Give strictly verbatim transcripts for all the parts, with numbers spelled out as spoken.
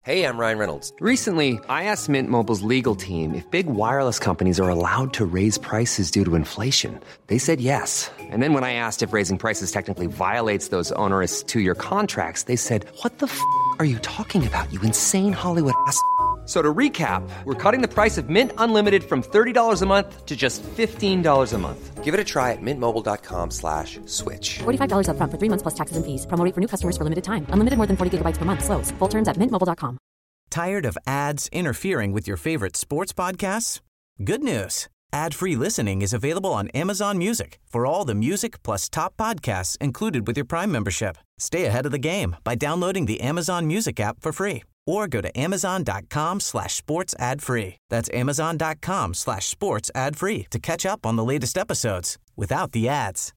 Hey, I'm Ryan Reynolds. Recently, I asked Mint Mobile's legal team if big wireless companies are allowed to raise prices due to inflation. They said yes. And then when I asked if raising prices technically violates those onerous two-year contracts, they said, what the f*** are you talking about, you insane Hollywood ass f- So to recap, we're cutting the price of Mint Unlimited from thirty dollars a month to just fifteen dollars a month. Give it a try at mintmobile.com slash switch. forty-five dollars up front for three months plus taxes and fees. Promo rate for new customers for limited time. Unlimited more than forty gigabytes per month. Slows full terms at mint mobile dot com. Tired of ads interfering with your favorite sports podcasts? Good news. Ad-free listening is available on Amazon Music for all the music plus top podcasts included with your Prime membership. Stay ahead of the game by downloading the Amazon Music app for free or go to amazon.com slash sports ad free. That's amazon.com slash sports ad free to catch up on the latest episodes without the ads.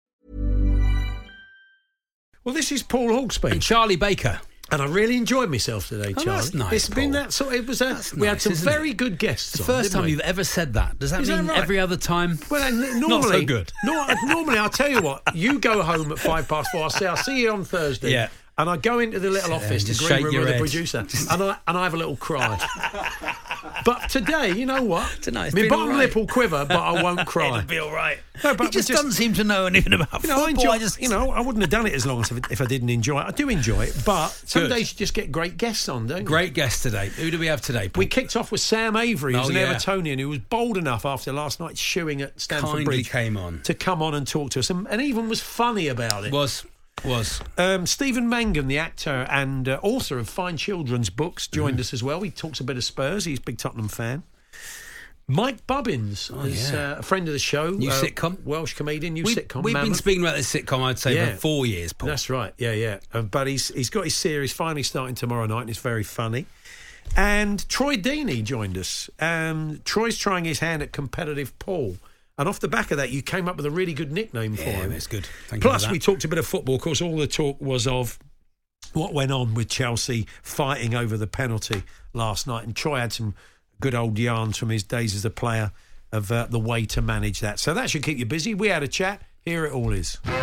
Well, this is Paul Hawksby. And Charlie Baker. And I really enjoyed myself today, Oh, Charlie. that's nice, It's been Paul. that sort. It was a. That's we had nice, some isn't very it? good guests. The on, first didn't time we? you've ever said that. Does that Is that mean right? every other time? Well, uh, n- normally, Not so good. No, normally, I'll tell you what. You go home at five past four. I say, I'll see you on Thursday. Yeah. And I go into the little Sit there office, and the just green shake room your with the head. producer, and I and I have a little cry. But today, you know what? Tonight, it's my been bottom all right. lip will quiver, but I won't cry. It'll be all right. No, but he just, we just- doesn't seem to know anything about You know, I football. enjoy. I just, You know, I wouldn't have done it as long as if, if I didn't enjoy it. I do enjoy it, but some Good. days you just get great guests on, don't you? Great guest today. Who do we have today, Paul? We kicked off with Sam Avery, who's Oh, an yeah. Evertonian who was bold enough after last night's shooing at Stamford Kindly Bridge came on. to come on and talk to us, and, and even was funny about it. Was. Was. Um, Stephen Mangan, the actor and uh, author of fine children's books, joined Mm. us as well. He talks a bit of Spurs. He's a big Tottenham fan. Mike Bubbins is yeah. uh, a friend of the show. New uh, sitcom. Welsh comedian, new We, sitcom. we've been Mammoth. speaking about this sitcom, I'd say, Yeah. for four years, Paul. That's right, yeah, yeah. Uh, but he's he's got his series finally starting tomorrow night, and it's very funny. And Troy Deeney joined us. Um, Troy's trying his hand at competitive Paul. And off the back of that, you came up with a really good nickname for Yeah, him. it's good. Thank you Plus, for that. we talked a bit of football. Of course, all the talk was of what went on with Chelsea fighting over the penalty last night. And Troy had some good old yarns from his days as a player of uh, the way to manage that. So that should keep you busy. We had a chat. Here it all is. Good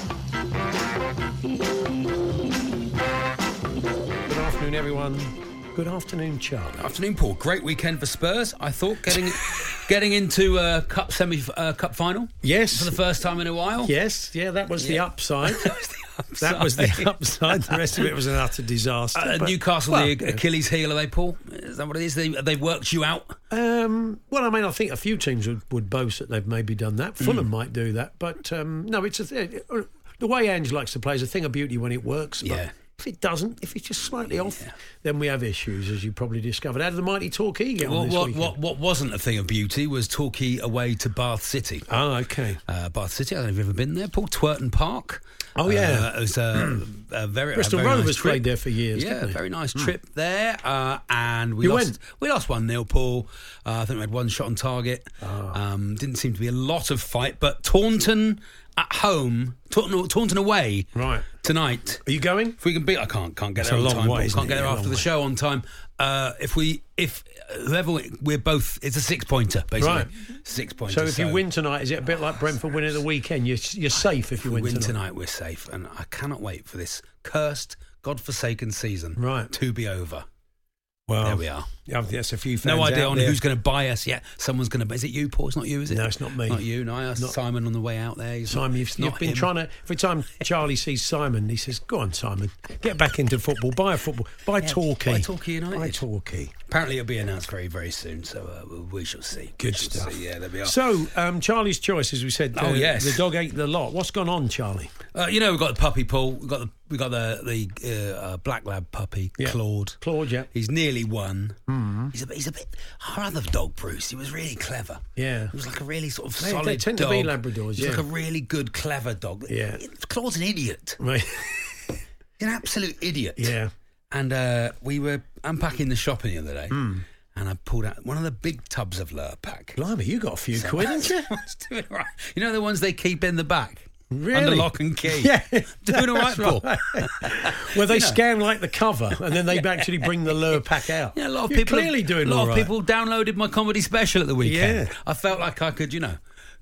afternoon, everyone. Good afternoon, Charlie. Afternoon, Paul. Great weekend for Spurs. I thought getting getting into a cup semi uh, cup final. Yes. For the first time in a while. Yes, yeah, that was the Yeah. upside. That was the upside. That was the upside. The rest of it was an utter disaster. Uh, but- Newcastle, well, the yeah. Achilles heel, are they, Paul? Is that what it is? They they worked you out. Um, well, I mean, I think a few teams would, would boast that they've maybe done that. Fulham might do that, but um, no, it's a th- the way Ange likes to play is a thing of beauty when it works. But Yeah. if it doesn't, if it's just slightly off, then we have issues, as you probably discovered. How did the mighty Torquay get on What this what, weekend? what what wasn't a thing of beauty was Torquay away to Bath City. Oh, okay. Uh, Bath City. I don't know if you've ever been there, Paul. Twerton Park. Oh, yeah. Uh, it was a, a very Bristol a very Rovers nice trip. played there for years, Yeah, didn't they? very nice trip there. Uh, and we You lost. went? We lost one nil, Paul. Uh, I think we had one shot on target. Um, didn't seem to be a lot of fight, but Taunton at home, Taunton, Taunton away, Right. tonight. Are you going? If we can beat, I can't can't get It's there a on long time. way, Paul. isn't Can't it? get there Yeah, after long the way. show on time. Uh, if we, if whoever we, we're both, it's a six pointer basically. Right. Six pointer. So if you win tonight, is it a bit like Brentford winning at the weekend? You're, you're safe if you we win, win tonight. tonight, we're safe, and I cannot wait for this cursed, God-forsaken season Right. to be over. Well, There we are. Yeah, there's a few fans No idea out on there. who's going to buy us yet. Someone's going to. Is it you, Paul? It's not you, is it? No, it's not me. Not you. No, I asked Not- Simon on the way out there. He's Simon, not, you've, it's you've not been him. trying to. Every time Charlie sees Simon, he says, "Go on, Simon, get back into football. Buy a football. Buy Yeah, Torquay. buy Torquay United. Buy Torquay." Apparently, it'll be announced very, very soon. So uh, we- we shall see. Good We shall stuff. see. Yeah, there we are. So, um, Charlie's choice, as we said. Oh, uh, yes. the dog ate the lot. What's gone on, Charlie? Uh, you know, we've got the puppy, Paul. We've got the we got the the uh, uh, black lab puppy, Yeah. Claude. Claude, yeah. He's nearly one. Mm. He's a bit. He's a bit. Our other dog, Bruce. He was really clever. Yeah. He was like a really sort of They- they solid tend to dog. be Labradors, He's yeah. like a really good, clever dog. Yeah. Claude's an idiot. Right. He's an absolute idiot. Yeah. And uh, we were unpacking the shopping the other day, Hmm. and I pulled out one of the big tubs of Lurpak. Blimey, you got a few quid, haven't you? I was doing all right. You know the ones they keep in the back? Really? Under lock and key. Yeah. Doing all right, That's Paul. Well, they scan like the cover, and then they actually bring the lure pack out. Yeah, a lot of You're people clearly have, doing A lot all of right. people downloaded my comedy special at the weekend. Yeah. I felt like I could, you know,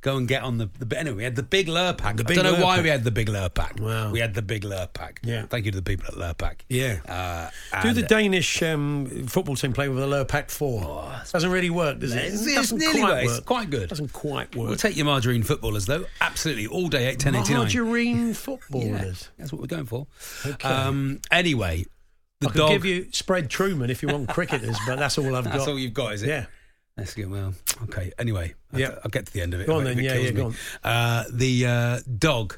go and get on the. the anyway, we had the big Lurpak. The I big don't know Lurpak. why we had the big Lurpak. Wow. We had the big Lurpak. Yeah. Thank you to the people at Lurpak. Yeah. Uh, Do and- the Danish um, football team play with a Lurpak four? Oh, Doesn't really work, does it? It's, It it's doesn't nearly quite work. It's work. quite good. Doesn't quite work. We'll take your margarine footballers though. Absolutely, all day eight ten eighty nine. Margarine Yeah, footballers. that's what we're going for. Okay. Um, anyway, the I could dog. give you spread Truman if you want cricketers, but that's all I've That's got. all you've got, is it? Yeah. Let's get well. Okay. Anyway, I'll, Yeah. I'll get to the end of it. Go on if then, it yeah, kills yeah, me. go on. Uh, the uh, dog.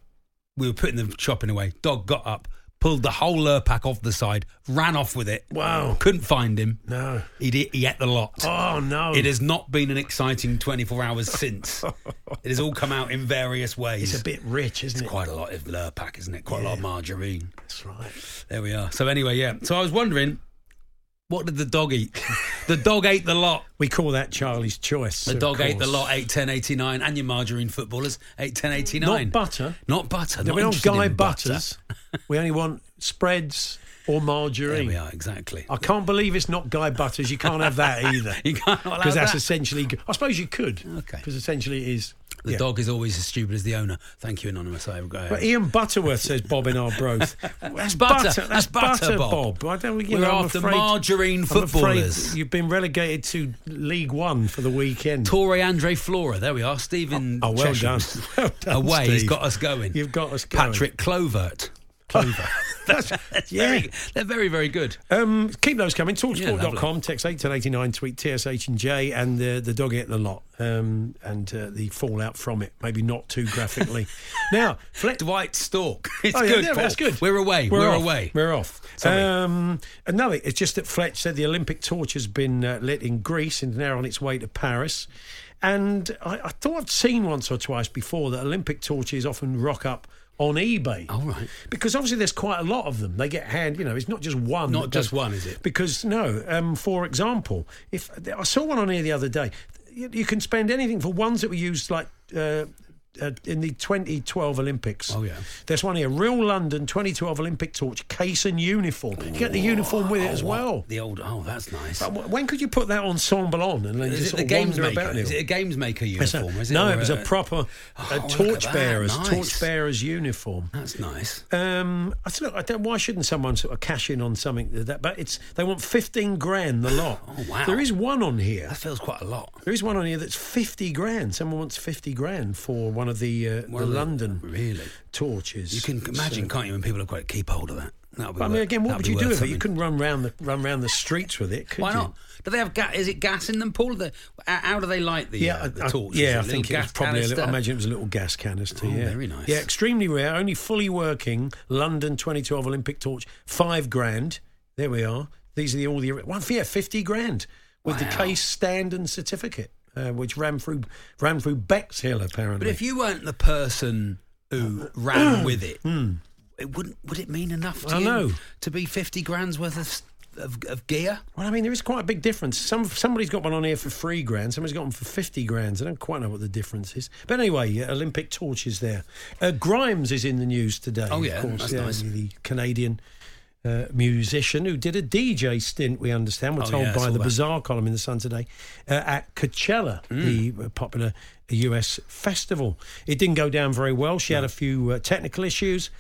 We were putting the shopping away. Dog got up, pulled the whole Lurpak off the side, ran off with it. Wow. Couldn't find him. No. He did, he ate the lot. Oh, no. It has not been an exciting twenty-four hours since. It has all come out in various ways. It's a bit rich, isn't It's it? quite a lot of Lurpak, isn't it? Quite a lot of margarine. That's right. There we are. So anyway, yeah. So I was wondering, what did the dog eat? The dog ate the lot. We call that Charlie's choice. The of dog ate the course. lot, eight ten eighty-nine, and your margarine footballers, eight ten eighty-nine. Not butter. Not butter. No, Not we don't interested guy in butter. butters. We only want spreads or There margarine. we are, exactly. I can't believe it's not Guy Butters. You can't have that either. You can't allow Because that's that. essentially. I suppose you could. Okay. Because essentially it is. The yeah. dog is always as stupid as the owner. Thank you, Anonymous. I go. But Ian Butterworth says Bob in Arbroath. That's butter. That's That's butter, Bob. I don't, you We're know, I'm after afraid, margarine I'm afraid footballers. you've been relegated to League One for the weekend. Torre Andre Flora. There we are. Stephen Oh, well done. Chesham. Well done, Away. Steve. He's got us going. You've got us going. Patrick Clovert. Clover. That's, that's Yeah. very, they're very, very good. Um, keep those coming. Yeah, Talksport dot com, lovely. text eight ten eighty-nine, tweet T S H and J, and uh, the dog ate the lot, um, and uh, the fallout from it. Maybe not too graphically. Now, Fleck. Dwight Stork. It's Oh, yeah, good. yeah, Paul. that's good. We're away. We're, We're, off. away. We're off. Sorry. Um, another, it's just that Fletch said the Olympic torch has been uh, lit in Greece and now on its way to Paris. And I, I thought I'd seen once or twice before that Olympic torches often rock up on eBay. Oh, right. Because obviously there's quite a lot of them. They get hand, you know, it's not just one. Not that just goes- one, is it? Because, no, um, for example, if I saw one on here the other day, you, you can spend anything for ones that were used like uh, uh, in the twenty twelve Olympics. Oh, yeah. There's one here, Real London twenty twelve Olympic torch, case and uniform. You get the uniform with it as Oh, what? well. The old. Oh, that's nice. But w- when could you put that ensemble on and then Is just it sort the of games wander maker? about in Is it a games maker It's a- uniform? Is it no, or it was a a- proper Oh, a look at torch that. bearers, Nice. torch bearers uniform. That's nice. Um, I said, look, I don't, why shouldn't someone sort of cash in on something like that? But it's they want fifteen grand the lot. Oh, wow. There is one on here. That feels quite a lot. There is one on here that's fifty grand. Someone wants fifty grand for one of the uh, One the of the- London Really? torches. You can imagine, So- can't you, when people have got to keep hold of that? That'll be But I mean, worth- again, what that'll would be you do worth with it? something. You couldn't run round the run round the streets with it, could Why you? not? Do they have gas? Is it gas in them, Paul? The, how do they light the, Yeah, uh, the I, I- torches? yeah, A I little think it was gas probably a little. I canister? imagine it was a little gas canister. Oh, yeah, very nice. Yeah, extremely rare. Only fully working London twenty twelve Olympic torch, five grand. There we are. These are the all the one. Yeah, fifty grand with the Wow. case, stand, and certificate, uh, which ran through ran through Bexhill apparently. But if you weren't the person who ran with it, it wouldn't. Would it mean enough to Hmm. I you know. to be fifty grand's worth of, of of gear? Well, I mean, there is quite a big difference. Some somebody's got one on here for three grand. Somebody's got one for fifty grand. I don't quite know what the difference is. But anyway, uh, Olympic torches there. Uh, Grimes is in the news today. Oh, of yeah, course, that's yeah, nice. the Canadian uh, musician who did a D J stint. We understand. We're Oh, told yeah, I by saw the that. Bazaar column in the Sun today uh, at Coachella, Mm. the uh, popular U S festival. It didn't go down very well. She had a few uh, technical issues.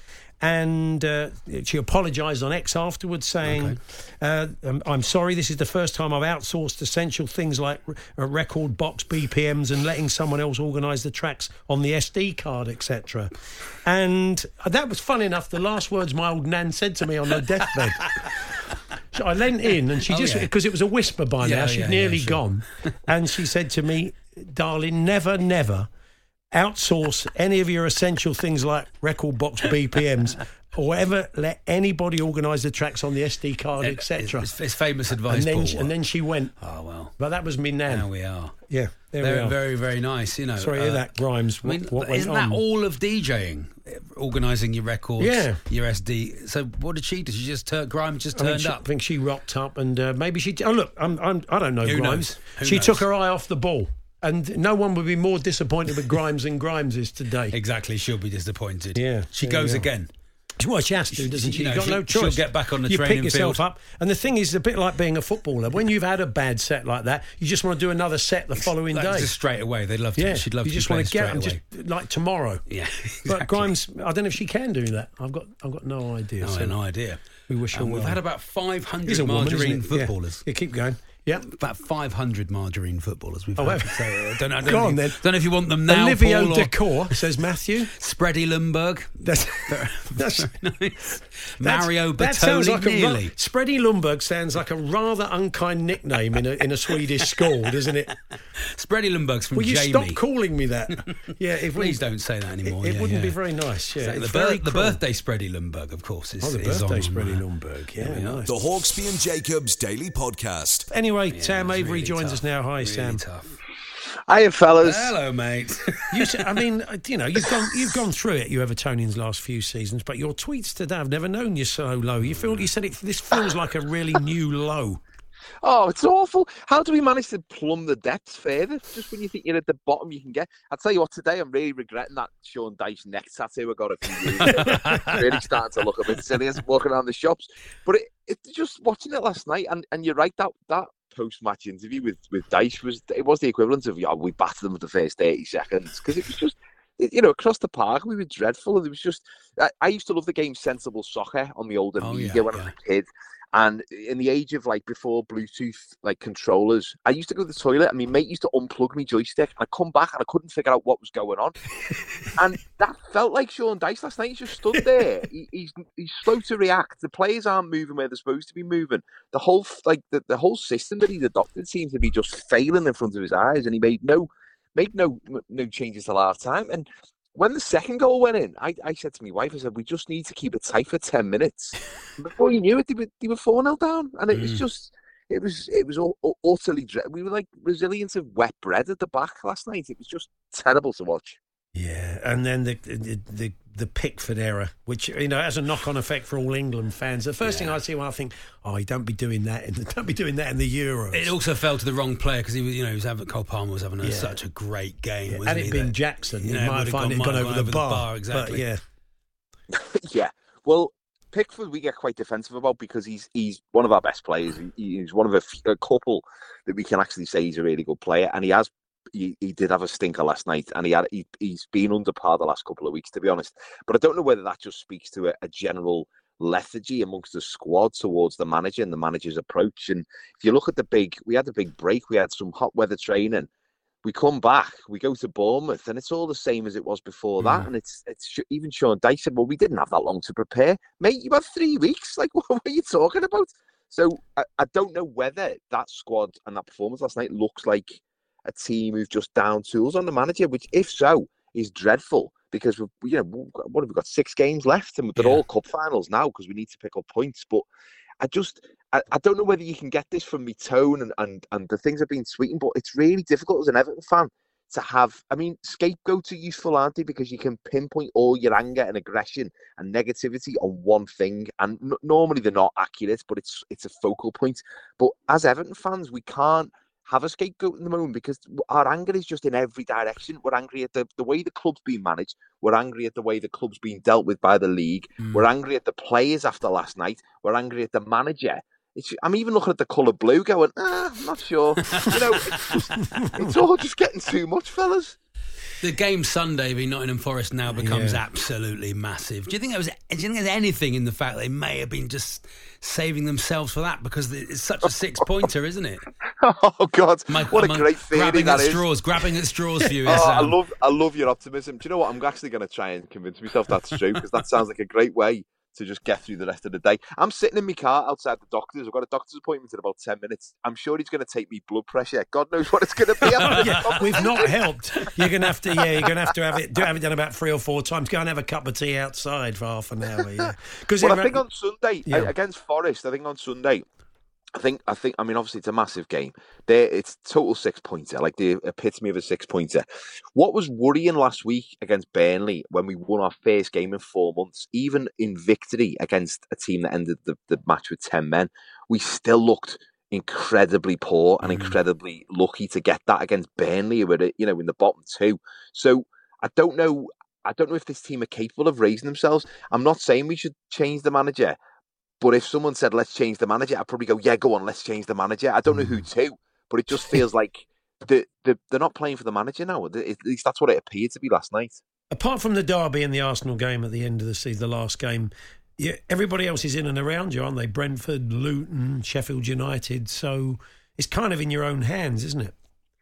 And uh, she apologised on X afterwards, saying, uh, um, I'm sorry, this is the first time I've outsourced essential things like r- uh, record box B P Ms and letting someone else organise the tracks on the S D card, et cetera. And that was fun enough. The last words my old nan said to me on her deathbed. So I leant in and she Oh, just, yeah. because it was a whisper by Yeah, now, she'd yeah, nearly yeah, sure. gone. And she said to me, darling, never, never outsource any of your essential things like record box B P Ms or ever let anybody organise the tracks on the S D card, et cetera. It's, it's famous advice, And then, Paul. she, and then she went. oh well, But that was me nan. now we are. Yeah, there we Very, are. very, very nice. You know. Sorry to hear uh, that, Grimes. I mean, What, what but went isn't on? that all of DJing? Organising your records, Yeah. your S D. So what did she do? She just turned Grimes just I mean, turned she- up. I think she rocked up and uh, maybe she... Oh, look, I'm, I'm, I don't know Who Grimes. knows? Who she knows? took her eye off the ball. And no one would be more disappointed with Grimes than Grimes is today. Exactly, she'll be disappointed. Yeah, she there goes you are. again. Well, she has to, doesn't she? You know, You've got she'll- no choice. she'll get back on the you training pick yourself field. up. And the thing is, a bit like being a footballer. When you've had a bad set like that, you just want to do another set the following Like, day. just straight away. They'd love to. Yeah, She'd love you to just be want to playing get straight them, away. just like tomorrow. Yeah, But exactly. Grimes, I don't know if she can do that. I've got, I've got no idea. No, I so have no idea. We wish her And we've well. had about five He's hundred a woman, isn't margarine it? Yeah. footballers. Yeah, keep going. Yeah. About five hundred margarine footballers we've Oh, had. have- So, I don't, I don't, Go know, on, if you- then. don't know if you want them now, Olivia Paul, or Decor, says Matthew. Spready Lundberg. That's, that's, Nice. Mario that sounds Bertoli, like a ra- nearly. Spready Lundberg sounds like a rather unkind nickname in a in a Swedish school, doesn't it? Spready Lundberg's from Will you Jamie. stop calling me that? Yeah, if we, Please don't say that anymore. It, it Yeah, wouldn't yeah. be very nice. Yeah, Exactly. it's The, very birth, the cruel. birthday Spready Lundberg, of course, is, Oh, the is birthday on, Spready uh, Lundberg. Yeah, we are. nice. The Hawksby and Jacobs Daily Podcast. Anyway, Yeah, Sam it was Avery really joins tough. us now. Hi, Really Sam. tough. Hiya, fellas. Hello, mate. You, s- I mean, uh, you know, you've gone, you've gone through it, you Evertonians, last few seasons. But your tweets today, I've never known you so low. You feel, you said it. This feels like a really new low. Oh, it's awful. How do we manage to plumb the depths further? Just when you think you're at the bottom, you can get. I'll tell you what, today I'm really regretting that Sean Dyche neck tattoo I got a few years ago. It's really starting to look a bit silly as I'm walking around the shops. But it, it just watching it last night, and, and you're right, that that post-match interview with, with Dyche was it was the equivalent of, yeah, we battered them for the first thirty seconds, because it was just, you know, across the park we were dreadful. And it was just, I, I used to love the game Sensible Soccer on the older Oh, media yeah, when I yeah. was a kid. And in the age of, like, before Bluetooth, like, controllers, I used to go to the toilet and my mate used to unplug my joystick, and I'd come back and I couldn't figure out what was going on. And that felt like Sean Dyche last night. He just stood there. He, he's he's slow to react. The players aren't moving where they're supposed to be moving. The whole like the, the whole system that he's adopted seems to be just failing in front of his eyes, and he made no made no no changes till half time. And when the second goal went in, I, I said to my wife, I said, we just need to keep it tight for ten minutes. And before you knew it, they were they were four nil down, and it was Mm. just. It was it was all, all, utterly dread. We were like resilience of wet bread at the back last night. It was just terrible to watch. Yeah, and then the the the, the Pickford error, which, you know, has a knock-on effect for all England fans. The first thing I see when I think, oh, you don't be doing that in the, don't be doing that in the Euros. It also fell to the wrong player because he was, you know, he was having Cole Palmer was having a, Yeah. such a great game. Yeah, wasn't had he, it been that- Jackson, you you know, it might would've find gone- it gone might over, have the, gone bar. exactly. But yeah, Yeah. Well, Pickford we get quite defensive about because he's he's one of our best players. He, he's one of a, few, a couple that we can actually say he's a really good player, and he has. He, he did have a stinker last night, and he had he, he's been under par the last couple of weeks, to be honest. But I don't know whether that just speaks to a, a general lethargy amongst the squad towards the manager and the manager's approach. And if you look at the big, we had a big break. We had some hot weather training. We come back, we go to Bournemouth, and it's all the same as it was before that. And it's it's even Sean Dyche said, well, we didn't have that long to prepare. Mate, you had three weeks. Like, what are you talking about? So I, I don't know whether that squad and that performance last night looks like a team who've just down tools on the manager, which, if so, is dreadful because, we've, you know, what have we got? Six games left, and they're Yeah. all cup finals now because we need to pick up points. But I just, I, I don't know whether you can get this from me tone and, and, and the things have been tweeting, but it's really difficult as an Everton fan to have, I mean, scapegoats are useful, aren't they? Because you can pinpoint all your anger and aggression and negativity on one thing. And n- normally they're not accurate, but it's it's a focal point. But as Everton fans, we can't have a scapegoat in the moment because our anger is just in every direction. We're angry at the, the way the club's being managed. We're angry at the way the club's being dealt with by the league. Mm. We're angry at the players after last night. We're angry at the manager. It's, I'm even looking at the colour blue going, ah, I'm not sure. You know, it's, just, it's all just getting too much, fellas. The game Sunday v Nottingham Forest now becomes Yeah. absolutely massive. Do you think there was? Do you think there's anything in the fact they may have been just saving themselves for that because it's such a six pointer, isn't it? Oh God, Am I- what am a I great theory grabbing that at is. straws, grabbing at straws for you. Oh, is, I um, love, I love your optimism. Do you know what? I'm actually going to try and convince myself that's true because that sounds like a great way to just get through the rest of the day. I'm sitting in my car outside the doctor's. I've got a doctor's appointment in about ten minutes. I'm sure he's going to take me blood pressure. God knows what it's going to be. yeah, we've not helped. You're gonna have to, yeah, you're gonna have to have it. Do have it done about three or four times. Go and have a cup of tea outside for half an hour. Yeah, because Well, I think on Sunday Yeah. against Forest, I think on Sunday, I think, I think, I mean, obviously it's a massive game. There, it's total six pointer, like the epitome of a six pointer. What was worrying last week against Burnley when we won our first game in four months, even in victory against a team that ended the, the match with ten men, we still looked incredibly poor and Mm. incredibly lucky to get that against Burnley, who were, you know, in the bottom two. So I don't know I don't know if this team are capable of raising themselves. I'm not saying we should change the manager, but if someone said, let's change the manager, I'd probably go, yeah, go on, let's change the manager. I don't know who to, but it just feels like the, the, they're not playing for the manager now. At least that's what it appeared to be last night. Apart from the derby and the Arsenal game at the end of the season, the last game, yeah, everybody else is in and around you, aren't they? Brentford, Luton, Sheffield United. So it's kind of in your own hands, isn't it?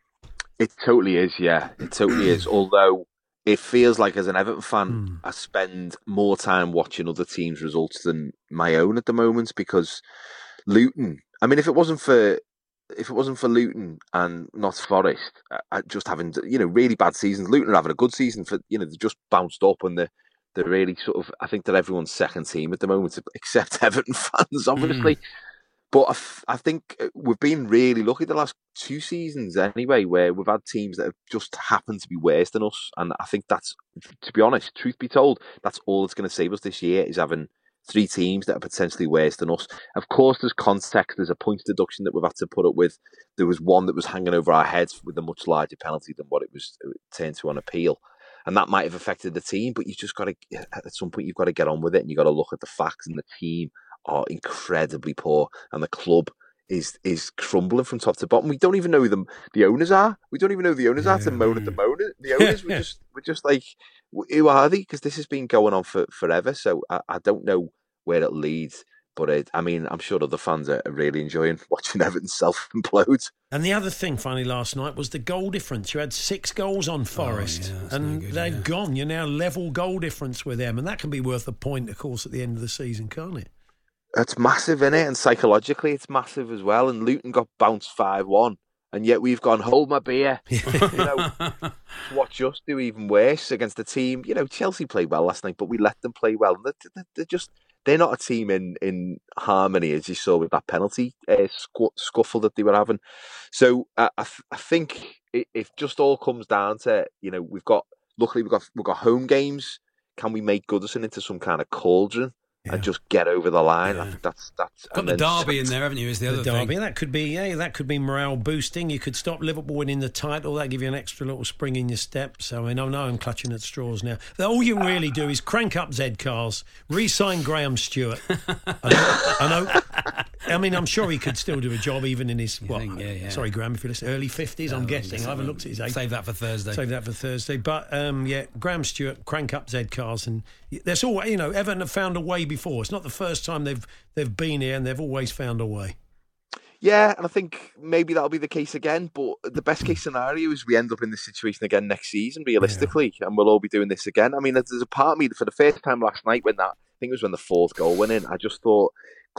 It totally is, yeah. It totally is. Although it feels like, as an Everton fan, mm. I spend more time watching other teams' results than my own at the moment, because Luton, I mean, if it wasn't for if it wasn't for Luton and not Forest, uh, just having, you know, really bad seasons, Luton are having a good season. For you know, they just bounced up and they're, they're really sort of, I think they're everyone's second team at the moment, except Everton fans, obviously. Mm. But I, f- I think we've been really lucky the last two seasons anyway, where we've had teams that have just happened to be worse than us. And I think that's, to be honest, truth be told, that's all that's going to save us this year, is having three teams that are potentially worse than us. Of course, there's context, there's a points deduction that we've had to put up with. There was one that was hanging over our heads with a much larger penalty than what it was it turned to on appeal. And that might have affected the team, but you've just got to, at some point, you've got to get on with it, and you've got to look at the facts, and the team are incredibly poor, and the club is is crumbling from top to bottom. We don't even know who the, the owners are. We don't even know who the owners yeah. are to moan at the moan. The owners, we're just, we're just like, who are they? Because this has been going on for forever. So I, I don't know where it leads. But it, I mean, I'm sure other fans are really enjoying watching Everton self-implode. And the other thing, finally, last night was the goal difference. You had six goals on Forest, oh, yeah, and no good, they've yeah. gone. You're now level goal difference with them, and that can be worth a point, of course, at the end of the season, can't it? It's massive, isn't it? And psychologically, it's massive as well. And Luton got bounced five one, and yet we've gone, hold my beer. you know, watch us do even worse against the team. You know, Chelsea played well last night, but we let them play well. They're, they're just... They're not a team in, in harmony, as you saw with that penalty uh, scu- scuffle that they were having. So uh, I, th- I think it, it just all comes down to, you know, we've got, luckily we've got we've got home games. Can we make Goodison into some kind of cauldron yeah. and just get over the line? Yeah. I think that's that's got the derby in there, haven't you? Is the, the other derby thing? That could be yeah, that could be morale boosting. You could stop Liverpool winning the title. That give you an extra little spring in your step. So I mean, I know I'm clutching at straws now. All you can really do is crank up Z cars, re-sign Graham Stewart. I know, I know. I mean, I'm sure he could still do a job even in his what? Think, yeah, yeah. Sorry, Graham, if you listen, early fifties. No, I'm guessing. I haven't looked at his age. Save that for Thursday. Save that for Thursday. But um, yeah, Graham Stewart, crank up Z cars, and that's all. You know, Everton have found a way before. It's not the first time they've they've been here, and they've always found a way. Yeah, and I think maybe that'll be the case again. But the best case scenario is we end up in this situation again next season, realistically, yeah. and we'll all be doing this again. I mean, there's a part of me for the first time last night when that, I think it was when the fourth goal went in, I just thought,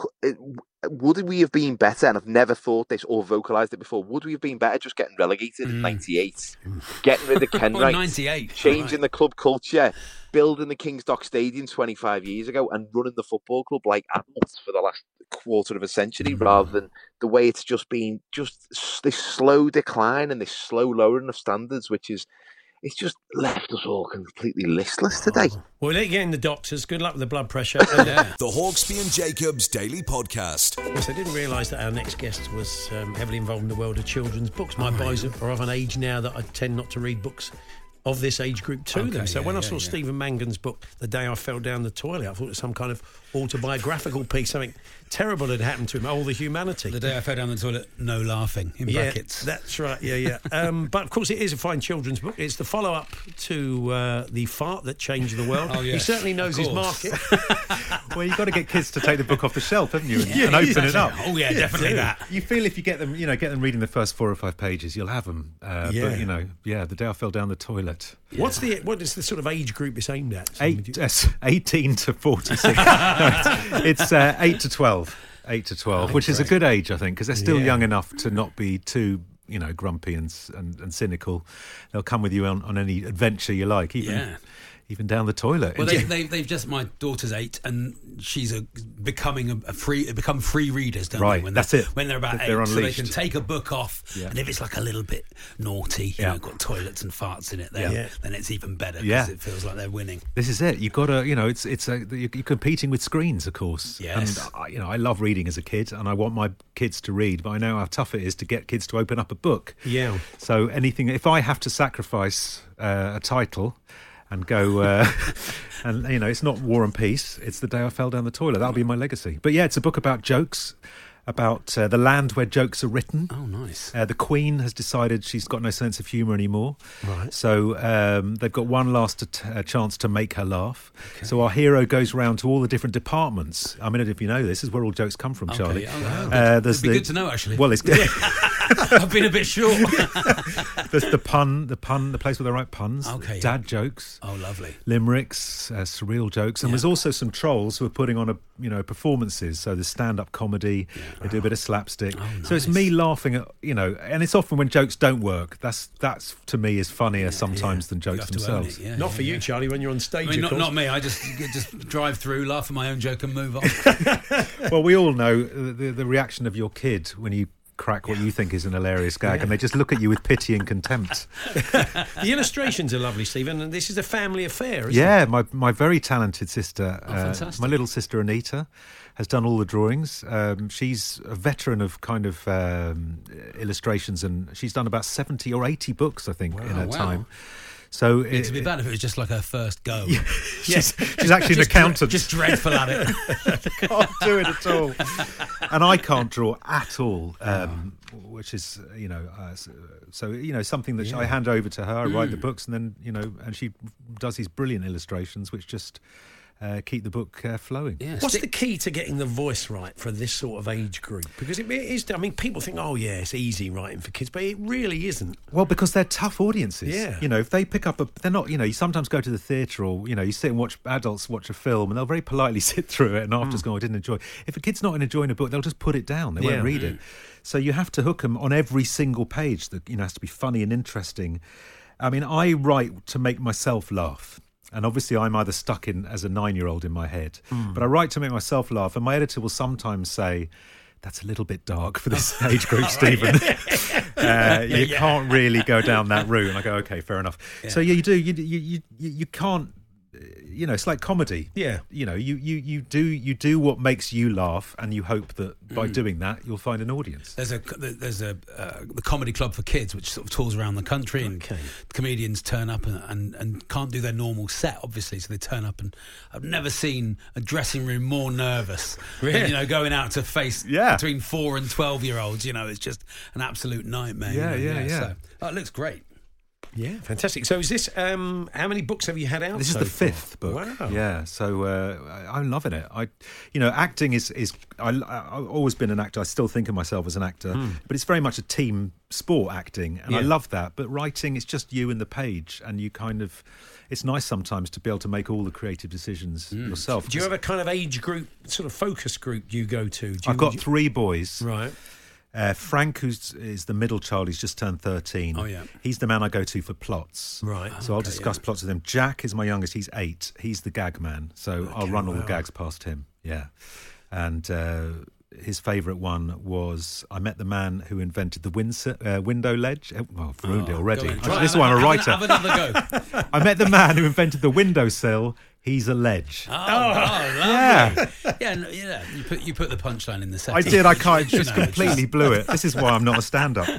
would we have been better? And I've never thought this or vocalised it before. Would we have been better just getting relegated mm. in ninety-eight, getting rid of Kenwright, ninety-eight, changing right. the club culture, building the King's Dock Stadium twenty-five years ago, and running the football club like adults for the last quarter of a century, mm. rather than the way it's just been, just this slow decline and this slow lowering of standards, which is, it's just left us all completely listless today. Oh. Well, let you get in the doctors. Good luck with the blood pressure. And, uh, the Hawksby and Jacobs Daily Podcast. Yes, I didn't realise that our next guest was um, heavily involved in the world of children's books. My oh, boys yeah. are of an age now that I tend not to read books of this age group to okay, them. So yeah, when I saw yeah, yeah. Stephen Mangan's book, The Day I Fell Down the Toilet, I thought it was some kind of autobiographical piece, something terrible had happened to him, all the humanity. The Day I Fell Down the Toilet, no laughing, in yeah, brackets. That's right, yeah, yeah. um, but of course it is a fine children's book. It's the follow-up to uh, The Fart That Changed the World. Oh, yes, he certainly knows his market. Well, you've got to get kids to take the book off the shelf, haven't you, and, yeah, and open it up. Oh, yeah, definitely that. You feel if you get them, you know, get them reading the first four or five pages, you'll have them. Uh, yeah. But, you know, yeah, The Day I Fell Down the Toilet. Yeah. What's the what is the sort of age group it's aimed at? Eight, uh, eighteen to forty-six. No, it's it's uh, eight to twelve. Eight to twelve, oh, which great. is a good age, I think, because they're still yeah. young enough to not be too, you know, grumpy and and, and cynical. They'll come with you on, on any adventure you like. Even, yeah. Even down the toilet. Well, they, they, they've just, my daughter's eight, and she's a, becoming a, a free, become free readers, don't right, they? When that's it. When they're about they're eight, unleashed. so they can take a book off, yeah. and if it's like a little bit naughty, you yeah. know, got toilets and farts in it, then, yeah. then it's even better because yeah. it feels like they're winning. This is it. You've got to, you know, it's it's a, you're competing with screens, of course. Yes. And, I, you know, I love reading as a kid, and I want my kids to read, but I know how tough it is to get kids to open up a book. Yeah. So anything, if I have to sacrifice uh, a title, and go. Uh, and you know, it's not War and Peace. It's the day I fell down the toilet. That'll be my legacy. But yeah, it's a book about jokes. About uh, the land where jokes are written. Oh, nice. Uh, the Queen has decided she's got no sense of humour anymore. Right. So um, they've got one last at- uh, chance to make her laugh. Okay. So our hero goes round to all the different departments. I mean, if you know this, is where all jokes come from, Okay. Charlie. Oh, wow. uh, there's It'd be the, good to know, actually. Well, it's I've been a bit short. there's the pun, the pun, the place where they write puns. Okay. Dad jokes. Oh, lovely. Limericks, uh, surreal jokes, and Yeah. there's also some trolls who are putting on a you know performances. So there's stand-up comedy. Yeah. They do a bit of slapstick. Oh, nice. So it's me laughing at you know, and it's often when jokes don't work. That's that's to me is funnier Yeah, sometimes yeah. than You jokes have to own themselves. it, yeah, Not yeah, for you, yeah. Charlie, when you're on stage. I mean, of not, course. not me. I just just drive through, laugh at my own joke, and move on. Well, we all know the, the reaction of your kid when you crack what you think is an hilarious gag, Yeah. and they just look at you with pity and contempt. The illustrations are lovely, Stephen, and this is a family affair, isn't Yeah, it? my my very talented sister, Oh, uh, fantastic. my little sister Anita, has done all the drawings. Um, she's a veteran of kind of um, illustrations, and she's done about seventy or eighty books, I think, in her wow. time. So it, It'd be bad if it was just like her first go. she's, she's actually an Just accountant. Just dreadful at it. Can't do it at all, and I can't draw at all. Um, Which is, you know, uh, so, so you know something that I hand over to her. I write the books, and then you know, and she does these brilliant illustrations, which just uh, keep the book uh, flowing. Yeah, What's stick- the key to getting the voice right for this sort of age group? Because it is, I mean, people think, oh, yeah, it's easy writing for kids, but it really isn't. Well, because they're tough audiences. Yeah. You know, if they pick up a, they're not. You know, you sometimes go to the theatre, or you know, you sit and watch adults watch a film, and they'll very politely sit through it, and afterwards go, "I didn't enjoy it." If a kid's not enjoying a book, they'll just put it down. They Yeah. won't read it. So you have to hook them on every single page. That you know has to be funny and interesting. I mean, I write to make myself laugh. And obviously, I'm either stuck in as a nine-year-old in my head, Mm. but I write to make myself laugh. And my editor will sometimes say, "That's a little bit dark for this age group, Stephen. uh, you yeah. can't really go down that route." And I go, "Okay, fair enough." So yeah, you do. You you you you, you can't. You know, it's like comedy. Yeah. You know, you, you, you do you do what makes you laugh, and you hope that by doing that you'll find an audience. There's a there's a uh, the comedy club for kids, which sort of tours around the country, and Okay. comedians turn up and, and and can't do their normal set, obviously. So they turn up, and I've never seen a dressing room more nervous. Really? Than, you know, going out to face Yeah. between four and twelve year olds. You know, it's just an absolute nightmare. Yeah, you know? yeah, yeah. So, oh, it looks great. Yeah, fantastic. So is this, um, how many books have you had out This is so the far? fifth book. Wow. Yeah, so uh, I- I'm loving it. I, you know, acting is is I, I've always been an actor. I still think of myself as an actor, but it's very much a team sport, acting, and I Yeah. love that. But writing, it's just you and the page, and you kind of. It's nice sometimes to be able to make all the creative decisions yourself. Do you have a kind of age group, sort of focus group you go to? Do you, I've got do you- three boys. Right. Uh, Frank, who's is the middle child, he's just turned thirteen. Oh, yeah. He's the man I go to for plots. Right. So I'll Okay, discuss yeah. plots with him. Jack is my youngest. He's eight. He's the gag man. So I'll run all the wow. gags past him. Yeah. And uh, his favourite one was I met the man who invented the win- uh, window ledge. Uh, Well, I've ruined it Oh, already. go in. I- Try- this is have why I'm a have writer. Have another go. I met the man who invented the windowsill. He's a ledge. Oh, oh, lovely. Yeah. yeah, no, yeah. You put you put the punchline in the I setting. did. I can't. You Just know, completely blew it. This is why I'm not a stand-up.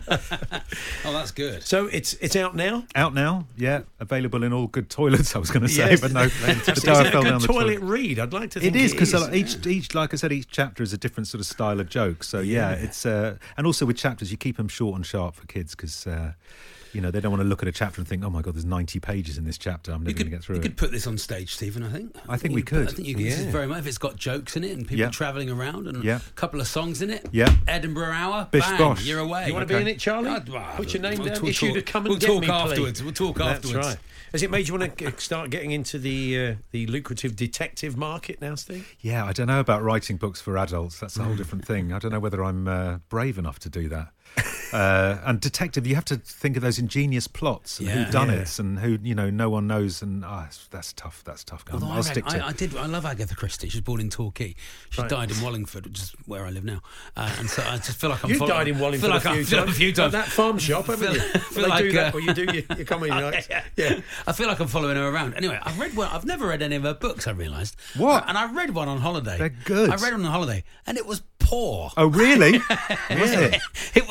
Oh, that's good. So it's it's out now? Out now, yeah, available in all good toilets. I was going to say, Yes. but no, Fantastic. the day Is I it fell a down good the toilet read? I'd like to think It is because is. each each, like I said, each chapter is a different sort of style of joke. So yeah, it's uh, and also with chapters, you keep them short and sharp for kids because uh, you know they don't want to look at a chapter and think, oh my god, there's ninety pages in this chapter. I'm never You going could, to get through you it. could put this on stage, Stephen, I think. I think we you could. could. I think you could. This is Yeah. very much, if it's got jokes in it and people Yeah. travelling around and Yeah. a couple of songs in it. Yeah. Edinburgh Hour. Bish bang, bosh. You're away. You want to Okay. be in it, Charlie? I'd- well, Put your name we'll down. talk- Issue to talk- come and we'll get talk me, please. afterwards. We'll talk That's afterwards. right. Has it made you want to start getting into the uh, the lucrative detective market now, Steve? Yeah, I don't know about writing books for adults. That's a Mm. whole different thing. I don't know whether I'm uh, brave enough to do that. Uh, and detective, you have to think of those ingenious plots and Yeah. who done Yeah. it and who you know no one knows. And ah, it's- that's tough. That's tough. Although I'll I, read- stick to. I, I did. I love Agatha Christie. She was born in Torquay. She Right. died in Wallingford, which is where I live now. Uh, and so I just feel like I'm. You following- died in Wallingford feel like a few I'm- feel times. A few At times. that farm shop, haven't you? Feel- Will feel they do like, that uh, when you do your, your comedy nights? Yeah. I feel like I'm following her around. Anyway, I've read one. I've never read any of her books. I realised. What? Uh, and I read one on holiday. They're good. I read one on holiday, and it was poor. Oh really? Was it? It was really.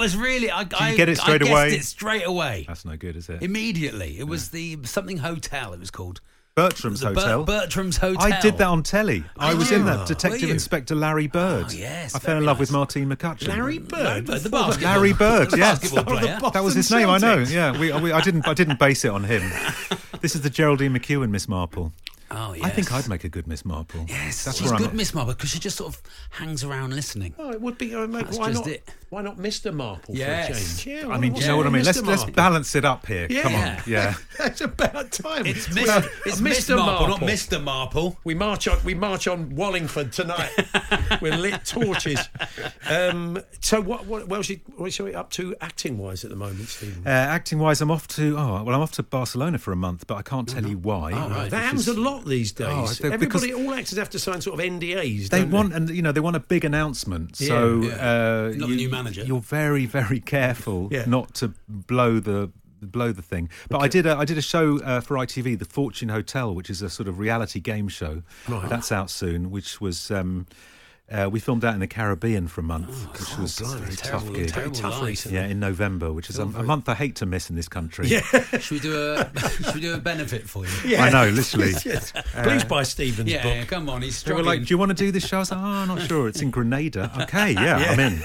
did. I, Did I, you get it straight I guessed away? it straight away. That's no good, is it? Immediately. It was the something hotel. It was called Bertram's the Ber- Hotel. Bertram's Hotel. I did that on telly. I was in that. Were Detective you? Inspector Larry Bird. Oh, yes, I fell in very love nice. with Martine McCutcheon. Larry Bird, No, the basketball- Larry Bird, the yes. basketball player. That was his Boston name. I know. Celtics. Yeah, we, we, I didn't. I didn't base it on him. This is the Geraldine McEwen, Miss Marple. Oh, yes. I think I'd make a good Miss Marple. Yes, that's she's where I'm good, at. Miss Marple, because she just sort of hangs around listening. Oh, it would be. Uh, mate, That's why just not? it. Why not Mister Marple Yes. for a change? Yeah, I mean, do what's you know wrong what I with mean? Let's Mister let's Marple? balance it up here. Yeah. Come on, yeah. It's about time. It's, Well, Mister it's Mister Miss Marple, not Mister Marple. We march on. We march on Wallingford tonight with lit torches. Um, so, what? What? What else you, what are you up to acting wise at the moment, Stephen? Uh, acting wise, I'm off to oh well, I'm off to Barcelona for a month, but I can't tell you why. Oh, right. That happens a lot these days. Oh, they're- because- Everybody, all actors have to sign sort of N D As. They don't want, and you know, they want a big announcement. Yeah, so, yeah. Uh, Not the new manager. You're very, very careful Yeah. not to blow the blow the thing. But I did, a, I did a show uh, for I T V, The Fortune Hotel, which is a sort of reality game show. Right. That's out soon. Which was. Um, Uh, we filmed out in the Caribbean for a month, which was a very tough Terrible, gig. terrible tough life. recently. Yeah, in November, which is a, a month I hate to miss in this country. Yeah. Should we do a should we do a benefit for you? Yeah. I know, literally. Yes. Please buy Stephen's Yeah, book. yeah, come on, he's They were struggling. like, "Do you want to do this show?" I was like, "Oh, I'm not sure. It's in Grenada." Okay, yeah, I'm in.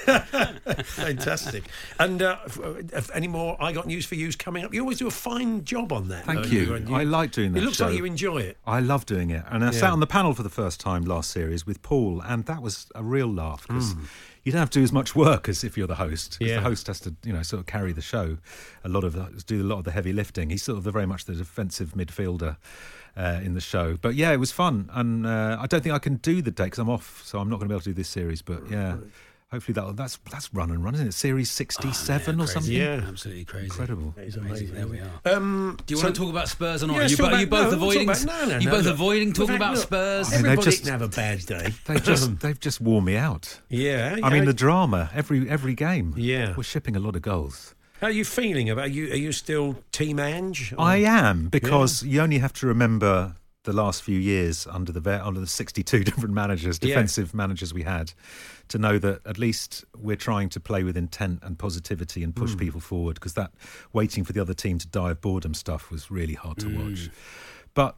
Fantastic. And uh, f- if any more I Got News for You's coming up. You always do a fine job on that. Thank don't you. And I like doing that It looks show. like you enjoy it. I love doing it. And I Yeah. sat on the panel for the first time last series with Paul, and that was a real laugh because Hmm. you don't have to do as much work as if you're the host. 'Cause Yeah. The host has to, you know, sort of carry the show. A lot of the, do a lot of the heavy lifting. He's sort of the, very much the defensive midfielder uh, in the show. But yeah, it was fun, and uh, I don't think I can do the day because I'm off, so I'm not going to be able to do this series. But yeah. Hopefully that that's that's run and run, isn't it? Series sixty-seven Oh, yeah, or crazy. something. Yeah. Absolutely crazy. Incredible. It's amazing. There we are. Um, Do you so- want to talk about Spurs or not? Yeah, are you, let's bo- talk are you about- both no, we'll talk avoiding? about- no, no, you no, both look. avoiding talking In fact, about look, Spurs? I mean, they've Everybody just- can have a bad day. They've just they've just worn me out. Yeah. I mean, how- the drama every every game. Yeah. We're shipping a lot of goals. How are you feeling about you? Are you still Team Ange? or- I am, because you only have to remember the last few years under the ve- under the sixty-two different managers, Yeah. defensive managers we had, to know that at least we're trying to play with intent and positivity and push people forward, because that waiting for the other team to die of boredom stuff was really hard to watch. But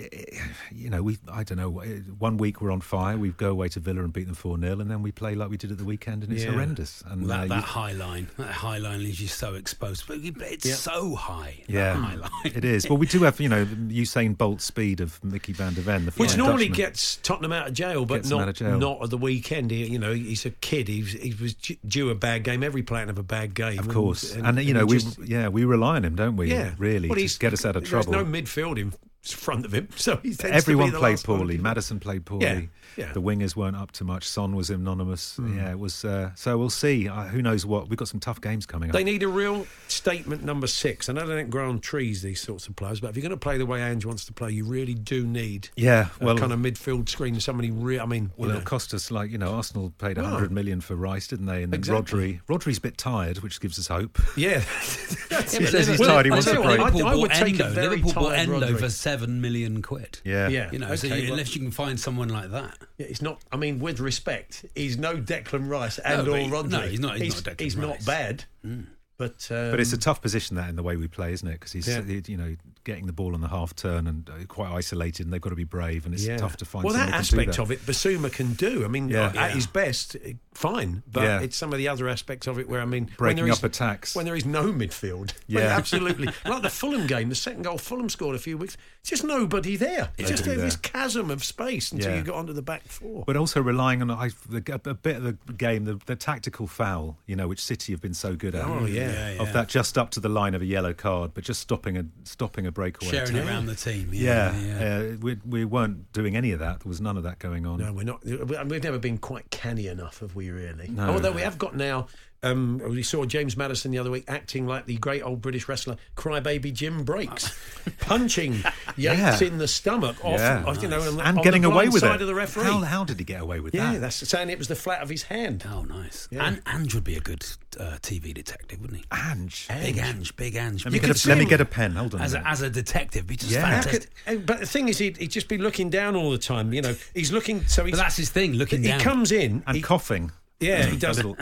you know, we I don't know. One week we're on fire. We go away to Villa and beat them four nil, and then we play like we did at the weekend, and it's Yeah. horrendous. And that uh, that you- high line, that high line leaves you so exposed. But you- it's Yeah. so high. that yeah, high line. it is. Well, we do have, you know, Usain Bolt speed of Mickey van der Ven, the Which Flying normally Dutchman. gets Tottenham out of jail, but Gets them not out of jail. not at the weekend. He, you know, he's a kid. He was, he was due a bad game. Every player can have a bad game, Of course, and, you know, he we just- yeah we rely on him, don't we? yeah, really, well, to he's, get us out of trouble. There's no midfield in front of him, so he tends Everyone to be the played last one. poorly. Madison played poorly. Yeah, yeah. The wingers weren't up to much. Son was anonymous. Hmm. Yeah, it was. Uh, so we'll see. Uh, who knows what? We've got some tough games coming up. They need a real statement number six. I know they don't grow on trees, these sorts of players, but if you're going to play the way Ange wants to play, you really do need yeah, a well, kind of midfield screen. Somebody real. I mean, well, you it'll know. cost us, like, you know, Arsenal paid a Well, hundred million for Rice, didn't they? And then exactly. Rodri, Rodri's a bit tired, which gives us hope. Yeah, Yeah, He says he's tired, he I wants tell to you what, play. Liverpool I- I would bought take a Endo. very Liverpool bought tired Endo Rodri. for seven million quid. Yeah, yeah. You know, so Okay, you, well- unless you can find someone like that. Yeah, it's not. I mean, with respect, he's no Declan Rice and but or he- Rodri. no, he's not- he's He's, not Declan he's not Rice. bad, but um, But it's a tough position, that, in the way we play, isn't it? Because he's, Yeah. he- you know, getting the ball on the half turn and uh, quite isolated, and they've got to be brave, and it's yeah. tough to find. Well, someone that who can do aspect that. of it, Basuma can do. I mean, Yeah. at Yeah. his best, eh, fine. But Yeah. it's some of the other aspects of it where I mean, when Breaking there is, up attacks. when there is no midfield. Yeah. Well, absolutely. Like the Fulham game, the second goal Fulham scored a few weeks. It's just nobody there. It's just Nobody this there. chasm of space until Yeah. you got onto the back four. But also relying on I, the, a bit of the game, the, the tactical foul, you know, which City have been so good at. Oh, yeah. Yeah, yeah. Of that, just up to the line of a yellow card, but just stopping a stopping a breakaway. Sharing attack. it around the team. Yeah, Yeah, yeah. uh, we we weren't doing any of that. There was none of that going on. No, we're not. We've never been quite canny enough, have we? Really? No. Although we have got now. Um, we saw James Maddison the other week acting like the great old British wrestler Crybaby Jim Breaks, punching Yates Yeah. in the stomach off, Yeah. off, you know, on, the- and on getting the away blind with side it. of the referee. How, how did he get away with yeah, that? that's saying it was the flat of his hand. Oh, nice. Yeah. And Ange would be a good uh, T V detective, wouldn't he? Ange. Big Ange, big Ange. Let me, You get could a, see let me him get a pen. Hold on. as a a, minute. as a detective, be just Yeah. How fantastic. could- uh, but the thing is, he'd, he'd just be looking down all the time. You know, he's looking. So he's, But that's his thing, looking he down. comes in and he, coughing. Yeah, he does. A little-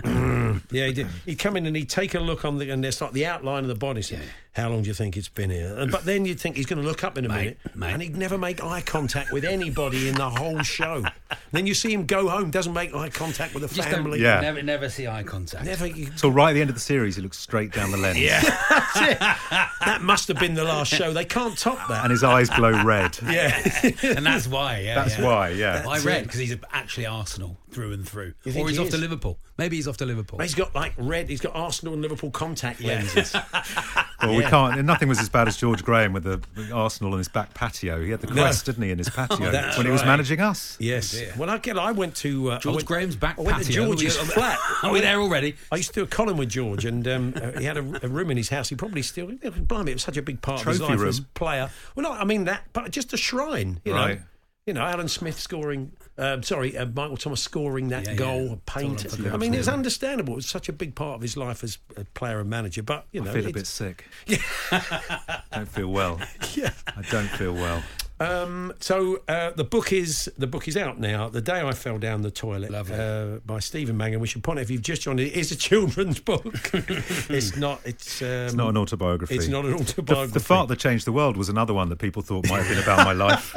road. Yeah, he did. He'd come in and he'd take a look on the, and there's like the outline of the body. Say, how long do you think it's been here? And, but then you'd think he's going to look up in a Mate, minute, mate. and he'd never make eye contact with anybody in the whole show. Then you see him go home, doesn't make eye contact with the Just don't- family. Yeah. Never, never see eye contact. Never. You, So right at the end of the series, he looks straight down the lens. yeah, that must have been the last show. They can't top that. And his eyes glow red. yeah. And that's why, yeah. That's yeah. why, yeah. I read because he's actually Arsenal through and through. You think Or he's he off to is? Liverpool. Maybe he's off to Liverpool. He's got like red. He's got Arsenal and Liverpool contact lenses. Well, we can't. And nothing was as bad as George Graham with the, the Arsenal in his back patio. He had the crest, didn't he, in his patio That's when he was right. managing us. Yes. dear. Well, I get. I went to uh, I George went, Graham's back I went patio. to George's Are we- flat. Are we there already? I used to do a column with George, and um, uh, he had a, a room in his house. He probably still. Blimey, it was such a big part of his Trophy life as room. player. Well, no, I mean that, but just a shrine. You Right. know. You know, Alan Smith scoring. Um, sorry, uh, Michael Thomas scoring that Yeah, goal, yeah. a paint. It's all up for I mean, it's Liverpool. understandable. It was such a big part of his life as a player and manager. But you know, I feel a it's- bit sick. Don't feel well. Yeah. I don't feel well. Um, so uh, the book is the book is out now. The Day I Fell Down the Toilet, Lovely. uh, by Stephen Mangan. We should point out, if you've just joined it, it is a children's book. it's not. It's, um, It's not an autobiography. It's not an The, autobiography. the Fart That Changed the World was another one that people thought might have been about my life.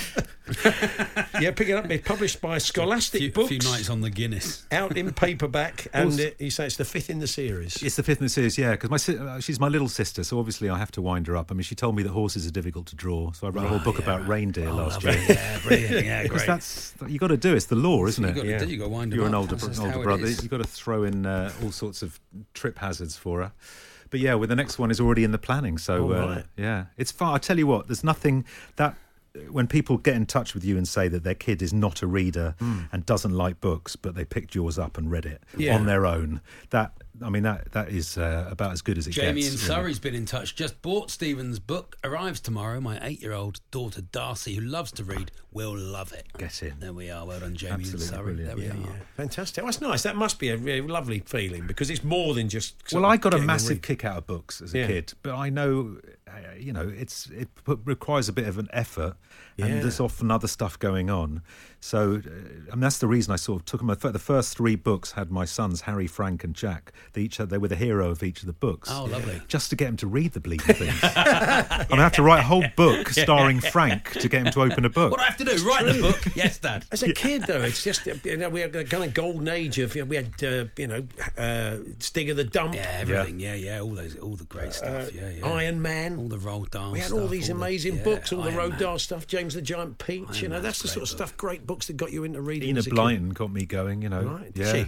Yeah, pick it up. It's published by Scholastic few, Books. few nights on the Guinness. Out in paperback, and Also- it, you say it's the fifth in the series. It's the fifth in the series, yeah, because my si- uh, she's my little sister, so obviously I have to wind her up. I mean, she told me that horses are difficult to draw, so I wrote a whole book about reindeer last year. Yeah, brilliant. Yeah, Because great. that's you got to do. It's the law, isn't you it? got Yeah. to do. You got to wind them You're an up. older That's bro- just older how it brother. is. You've got to throw in uh, all sorts of trip hazards for her. But yeah, well, the next one is already in the planning. So Oh, uh, right. yeah, it's fun. I tell you what, there's nothing that when people get in touch with you and say that their kid is not a reader and doesn't like books, but they picked yours up and read it Yeah. on their own. That I mean, that that is uh, about as good as it Jamie gets. in really. Surrey's been in touch. Just bought Stephen's book. Arrives tomorrow. My eight-year-old daughter Darcy, who loves to read, will love it. Get in. There we are. Well done, Jamie Absolutely in Surrey. brilliant. There we Yeah, are. yeah. Fantastic. That's nice. That must be a really lovely feeling, because it's more than just. sort Well, of I got a getting massive read. kick out of books as a Yeah. kid, but I know, uh, you know, it's it p- requires a bit of an effort, Yeah. and there's often other stuff going on. So, uh, I mean, that's the reason I sort of took them. The first three books had my sons, Harry, Frank, and Jack. They each had, they were the hero of each of the books. Oh, lovely. Just to get him to read the bleeding things. I mean, I have to write a whole book starring Frank to get him to open a book. What do I have to do? Write the book? Yes, Dad. As a kid, though, it's just, you know, we had a kind of golden age of, you know, we had, uh, you know, uh, Sting of the Dump, Yeah, everything. Yeah, yeah. All those, all the great stuff. Yeah, yeah. Iron Man. All the Roald Dahl. We had stuff, all these the- amazing yeah, books, all the Iron Road Man. Dahl stuff, James the Giant Peach, Iron you know, Man's that's the a sort of great stuff, great books that got you into reading. Enid as a kid. Blyton got me going, you know. Right, did Yeah. she?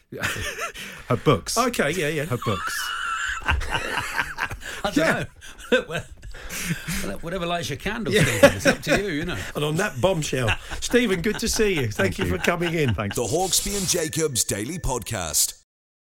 Her books. Okay, yeah, yeah. Her books. I don't know. Look, well, well, whatever lights your candle, Stephen. It's up to you, you know. And on that bombshell, Stephen, good to see you. Thank, you, you. for coming in. Thanks. The Hawksby and Jacobs Daily Podcast.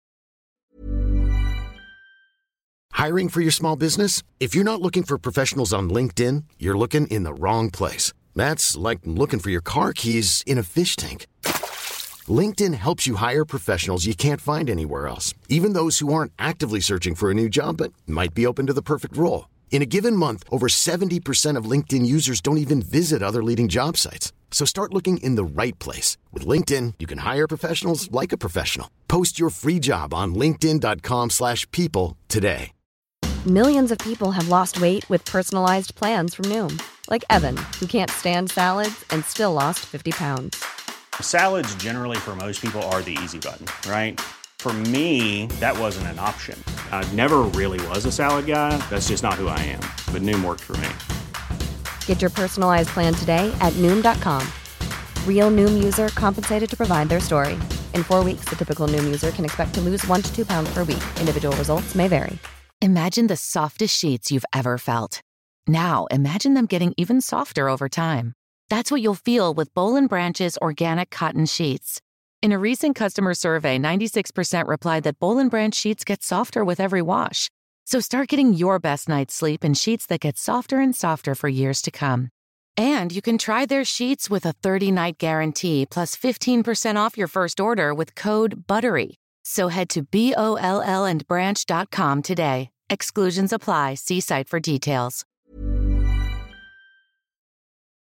Hiring for your small business? If you're not looking for professionals on LinkedIn, you're looking in the wrong place. That's like looking for your car keys in a fish tank. LinkedIn helps you hire professionals you can't find anywhere else, even those who aren't actively searching for a new job but might be open to the perfect role. In a given month, over seventy percent of LinkedIn users don't even visit other leading job sites. So start looking in the right place. With LinkedIn, you can hire professionals like a professional. Post your free job on linkedin.com slash people today. Millions of people have lost weight with personalized plans from Noom. Like Evan, who can't stand salads and still lost fifty pounds. Salads generally for most people are the easy button, right? For me, that wasn't an option. I never really was a salad guy. That's just not who I am. But Noom worked for me. Get your personalized plan today at Noom dot com. Real Noom user compensated to provide their story. In four weeks, the typical Noom user can expect to lose one to two pounds per week. Individual results may vary. Imagine the softest sheets you've ever felt. Now, imagine them getting even softer over time. That's what you'll feel with Boll and Branch's organic cotton sheets. In a recent customer survey, ninety-six percent replied that Boll and Branch sheets get softer with every wash. So start getting your best night's sleep in sheets that get softer and softer for years to come. And you can try their sheets with a thirty-night guarantee plus fifteen percent off your first order with code BUTTERY. So head to B O L L and branch dot com today. Exclusions apply. See site for details.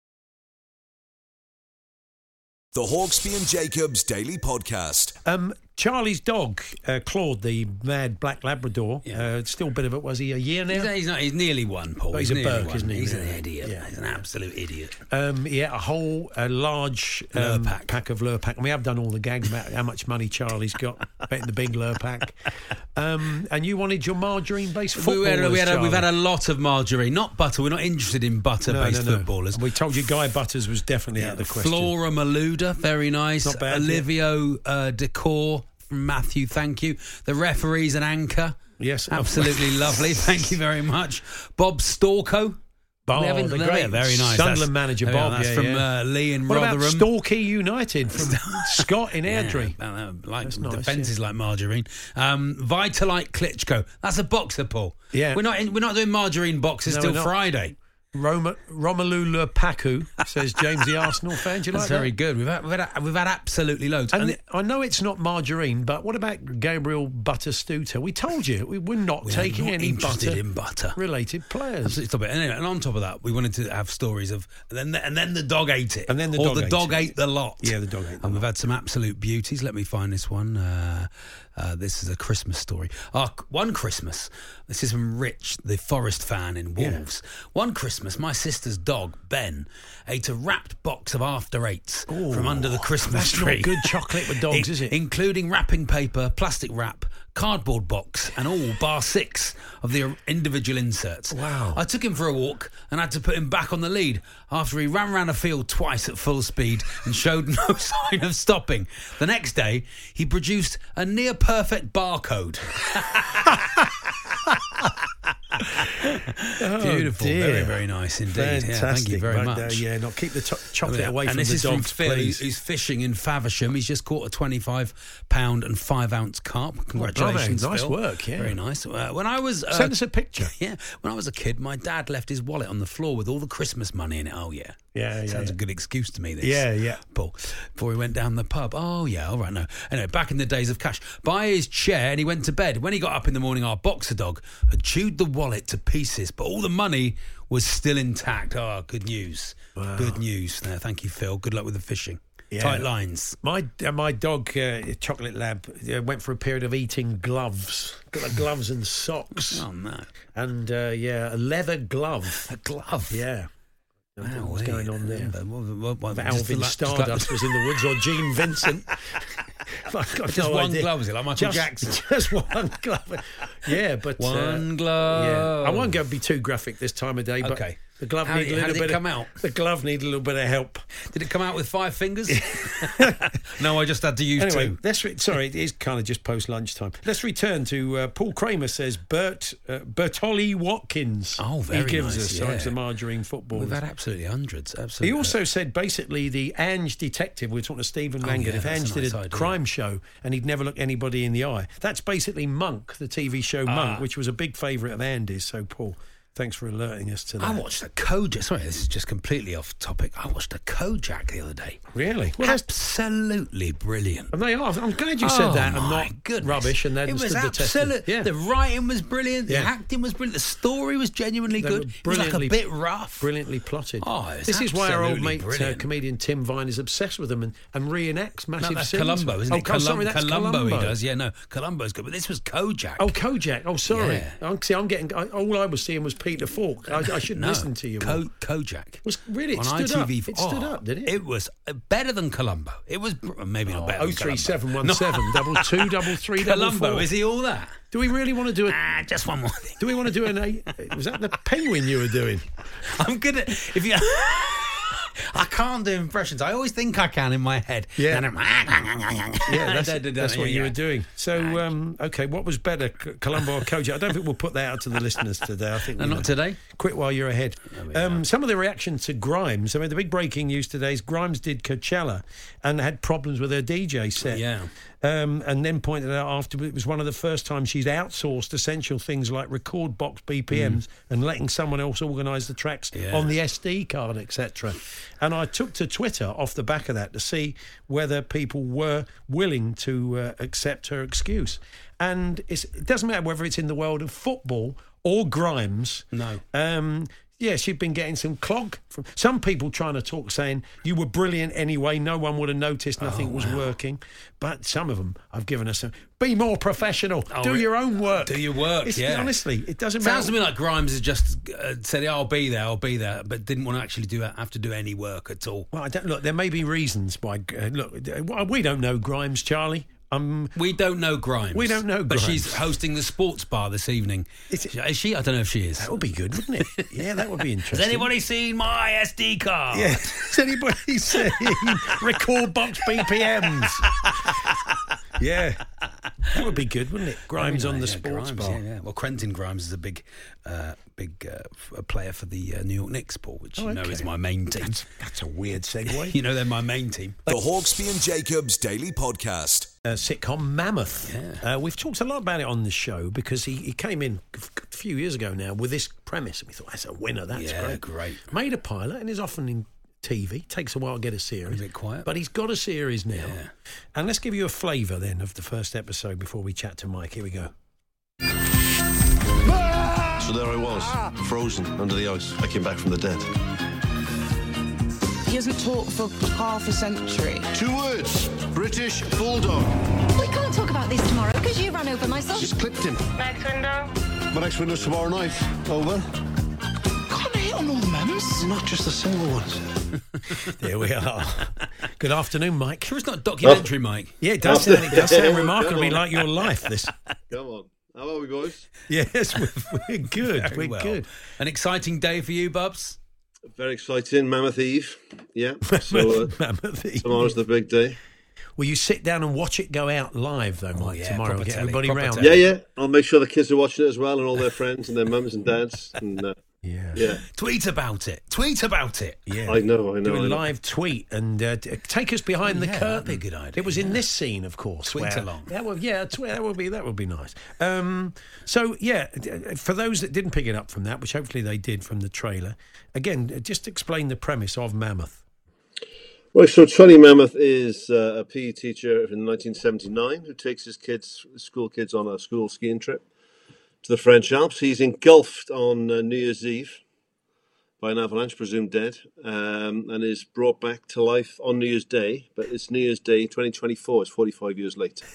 The Hawksby and Jacobs Daily Podcast. Um, Charlie's dog, uh, Claude, the mad black Labrador, Yeah. uh, still a bit of it. Was he a year now? He's, he's not. He's nearly one, Paul. But he's, he's a nearly Burke, one. isn't he? He's Yeah. an idiot. Yeah. He's an absolute idiot. Um, yeah, a whole a large um, Lurpak. pack of Lurpak. And we have done all the gags about how much money Charlie's got betting the big Lurpak. Um, and you wanted your margarine-based footballers, We had, a, we had a, we've had Charlie. a lot of margarine, not butter. We're not interested in butter-based No, no, no. footballers. We told you Guy Butters was definitely out of the question. Flora Maluda, very nice. Not bad, Olivio uh, Decor from Matthew, thank you. The referee's an anchor. Yes. Absolutely lovely. Thank you very much. Bob Storko. Oh, We haven't- the no, great yeah, very nice. Sunderland That's- manager there we are. Bob. That's yeah, from yeah. Uh, Lee in What Rotherham. about Storkey United from Scott in Airdrie? Yeah, uh, like That's nice, defences yeah. like margarine. Um, Vitalite Klitschko. That's a boxer, Paul. Yeah. we're not in, we're not doing margarine boxes No, till we're not. Friday. Roma, Romelu Lukaku, says James, the Arsenal fan. Do you That's like very that? good. We've had, we've had we've had absolutely loads. And, And it- I know it's not margarine, but what about Gabriel Butterstuter? We told you we, we're not we are taking not any interested butter in butter. related players. Absolutely stop it. And, anyway, and on top of that, we wanted to have stories of and then the, and then the dog ate it, And then the or dog the ate dog it. ate the lot. Yeah, the dog ate the And we've had some absolute beauties. Let me find this one. Uh, uh, this is a Christmas story. Ah, one Christmas. This is from Rich, the Forest fan in Wolves. One Christmas, my sister's dog Ben ate a wrapped box of After Eights from under the Christmas that's tree. not good chocolate with dogs, In- is it? Including wrapping paper, plastic wrap, cardboard box, and all bar six of the individual inserts. Wow. I took him for a walk and had to put him back on the lead after he ran around a field twice at full speed and showed no sign of stopping. The next day, he produced a near perfect barcode. Beautiful, dear. very, very nice indeed. Fantastic. Yeah, thank you very Right, much. uh, yeah, no, keep the to- chocolate Yeah. away and from this the is dogs, from Phil. please. He's fishing in Faversham. He's just caught a twenty-five pound and five ounce carp. Congratulations, bravo. Nice Phil. work, yeah. Very nice. Uh, when I was uh, Send us a picture. Yeah, when I was a kid, my dad left his wallet on the floor with all the Christmas money in it. Oh yeah, Yeah, yeah, Sounds yeah. a good excuse to me. This. Yeah, yeah. Paul, before he went down the pub. Oh yeah, all right. No, anyway, back in the days of cash, by his chair, and he went to bed. When he got up in the morning, our boxer dog had chewed the wallet to pieces, but all the money was still intact. Oh, good news. Wow. Good news. There, thank you, Phil. Good luck with the fishing. Yeah. Tight lines. My uh, my dog, uh, Chocolate Lab, uh, went for a period of eating gloves, Got the gloves and socks, Oh no, and uh, yeah, a leather glove. a glove. Yeah, I don't know what's Wow, going on there. yeah, but what- what- what- If just Alvin like- just like- Stardust was in the woods, or Gene Vincent. I've got Just no one idea. glove, is it like Michael just, Jackson? Just one glove. Yeah, but uh, One glove. Yeah, I won't go be too graphic this time of day. But Okay. the glove How needs did- a how little did it bit. come of, out? The glove needs a little bit of help. Did it come out with five fingers? No, I just had to use Anyway, two. let's re- sorry, it is kind of just post lunchtime. Let's return to uh, Paul Kramer says Bert uh, Bertolli Watkins. Oh, very he gives nice, us yeah. times the margarine football. We've had absolutely hundreds. He Absolutely. also said basically the Ange detective, we were talking to Stephen Oh, Langard, yeah, if that's Ange a did nice a idea. crime show and he'd never look anybody in the eye. That's basically Monk, the T V show Monk, Ah. which was a big favourite of Andy's. So, Paul, thanks for alerting us to that. I watched a Kojak. Sorry, this is just completely off topic. I watched a Kojak the other day. Really? Well, that's, Absolutely brilliant. and they are. I'm glad you said Oh, that and my not goodness. rubbish. And then it was stood the test of- absolute. Yeah. The writing was brilliant. The Yeah. acting was brilliant. The story was genuinely They good. were It was like a brilliantly- bit rough. Brilliantly plotted. Oh, it's this is why our old absolutely mate, uh, brilliant. comedian Tim Vine, is obsessed with them and, and reenacts massive No, that's scenes. Columbo, isn't oh, it? Col- sorry, Colum- that's Columbo, Columbo. he does. Yeah, no, Columbo's good, but this was Kojak. Oh, Kojak. Oh, sorry. Yeah. I'm, see, I'm getting. I, all I was seeing was Peter Falk. I, I shouldn't no, listen to you. Ko- more. Kojak. Was really it on stood I T V. up? It stood Oh, up, did it? It was uh, better than Columbo. It was br- maybe not better. Oh, than three Columbo. seven one seven double two double three double Columbo, four. is he all that? Do we really want to do it? Ah, just one more thing. Do we want to do an eight? Was that the penguin you were doing? I'm good at if you. I can't do impressions. I always think I can in my head. Yeah. And I'm, Yeah, that's, that's what you were doing. So, um, okay, what was better, C- Columbo or Kojak? I don't think we'll put that out to the listeners today. I think No, we not know. today. Quit while you're ahead. Um, some of the reaction to Grimes. I mean, the big breaking news today is Grimes did Coachella and had problems with her D J set. Yeah. Um, and then pointed out after it was one of the first times she's outsourced essential things like record box B P Ms and letting someone else organise the tracks Yeah. on the S D card, et cetera. And I took to Twitter off the back of that to see whether people were willing to uh, accept her excuse. And it's, it doesn't matter whether it's in the world of football or Grimes. No. Um, Yeah, she'd been getting some clog from some people trying to talk, saying you were brilliant anyway. No one would have noticed. Nothing Oh, was wow. working. But some of them, I've given us some. Be more professional. Oh, do re- your own work. Do your work. It's, yeah. Honestly, it doesn't Sounds to matter. me like Grimes has just uh, said, yeah, "I'll be there, I'll be there," but didn't want to actually do have to do any work at all. Well, I don't look. There may be reasons why. Uh, look, uh, we don't know Grimes, Charlie. Um, we don't know Grimes. We don't know But Grimes. she's hosting the sports bar this evening. Is, it, is she? I don't know if she is. That would be good, wouldn't it? Yeah, that would be interesting. Has anybody seen my S D card? Yeah. Has anybody seen record box B P Ms? Yeah. That would be good, wouldn't it? Grimes Very on the nice, yeah, sports Grimes, bar. Yeah, yeah. Well, Quentin Grimes is a big, uh, big uh, f- player for the uh, New York Knicks, Paul, which Oh, you know okay. is my main team. That's, that's a weird segue. You know they're my main team. The Hawksby and Jacobs Daily Podcast. Uh, sitcom Mammoth. Yeah. Uh, we've talked a lot about it on the show because he, he came in a few years ago now with this premise, and we thought, that's a winner, that's Yeah, great. great. Made a pilot and is often in T V. Takes a while to get a series. A bit quiet. But he's got a series now. Yeah. And let's give you a flavour then of the first episode before we chat to Mike. Here we go. So there I was, frozen under the ice. I came back from the dead. He hasn't talked for half a century. Two words. British Bulldog. We can't talk about this tomorrow because you ran over my son. Just clipped him. Next window. My next window's tomorrow night. Over. Can't hit on all the mums. Not just the single ones. There we are. Good afternoon, Mike. Sure it's not documentary, Mike. Yeah, it does sound, it does sound remarkably like your life, this. Come on. How are we, boys? Yes, we're, we're good. Very we're well. good. An exciting day for you, Bubs. Very exciting. Mammoth Eve. Yeah. So, uh, Mammoth Eve. tomorrow's the big day. Will you sit down and watch it go out live, though, Mike, yeah, tomorrow? proper Get telly, everybody proper round. telly. Yeah, yeah. I'll make sure the kids are watching it as well, and all their friends and their mums and dads. And uh, Yeah. yeah. Tweet about it. Tweet about it. Yeah. I know, I know. Do a I know. live tweet and uh, t- take us behind the Yeah, curtain. that'd be a good idea, It was in yeah. this scene, of course. Tweet where- along. Yeah, well, yeah, tw- that would be that would be nice. Um, so yeah, d- for those that didn't pick it up from that, which hopefully they did from the trailer, again, uh, just explain the premise of Mammoth. Right, so Charlie Mammoth is uh, a P E teacher in nineteen seventy-nine who takes his kids, school kids, on a school skiing trip to the French Alps. He's engulfed on uh, New Year's Eve by an avalanche, presumed dead, um, and is brought back to life on New Year's Day. But it's New Year's Day twenty twenty-four, it's forty-five years later.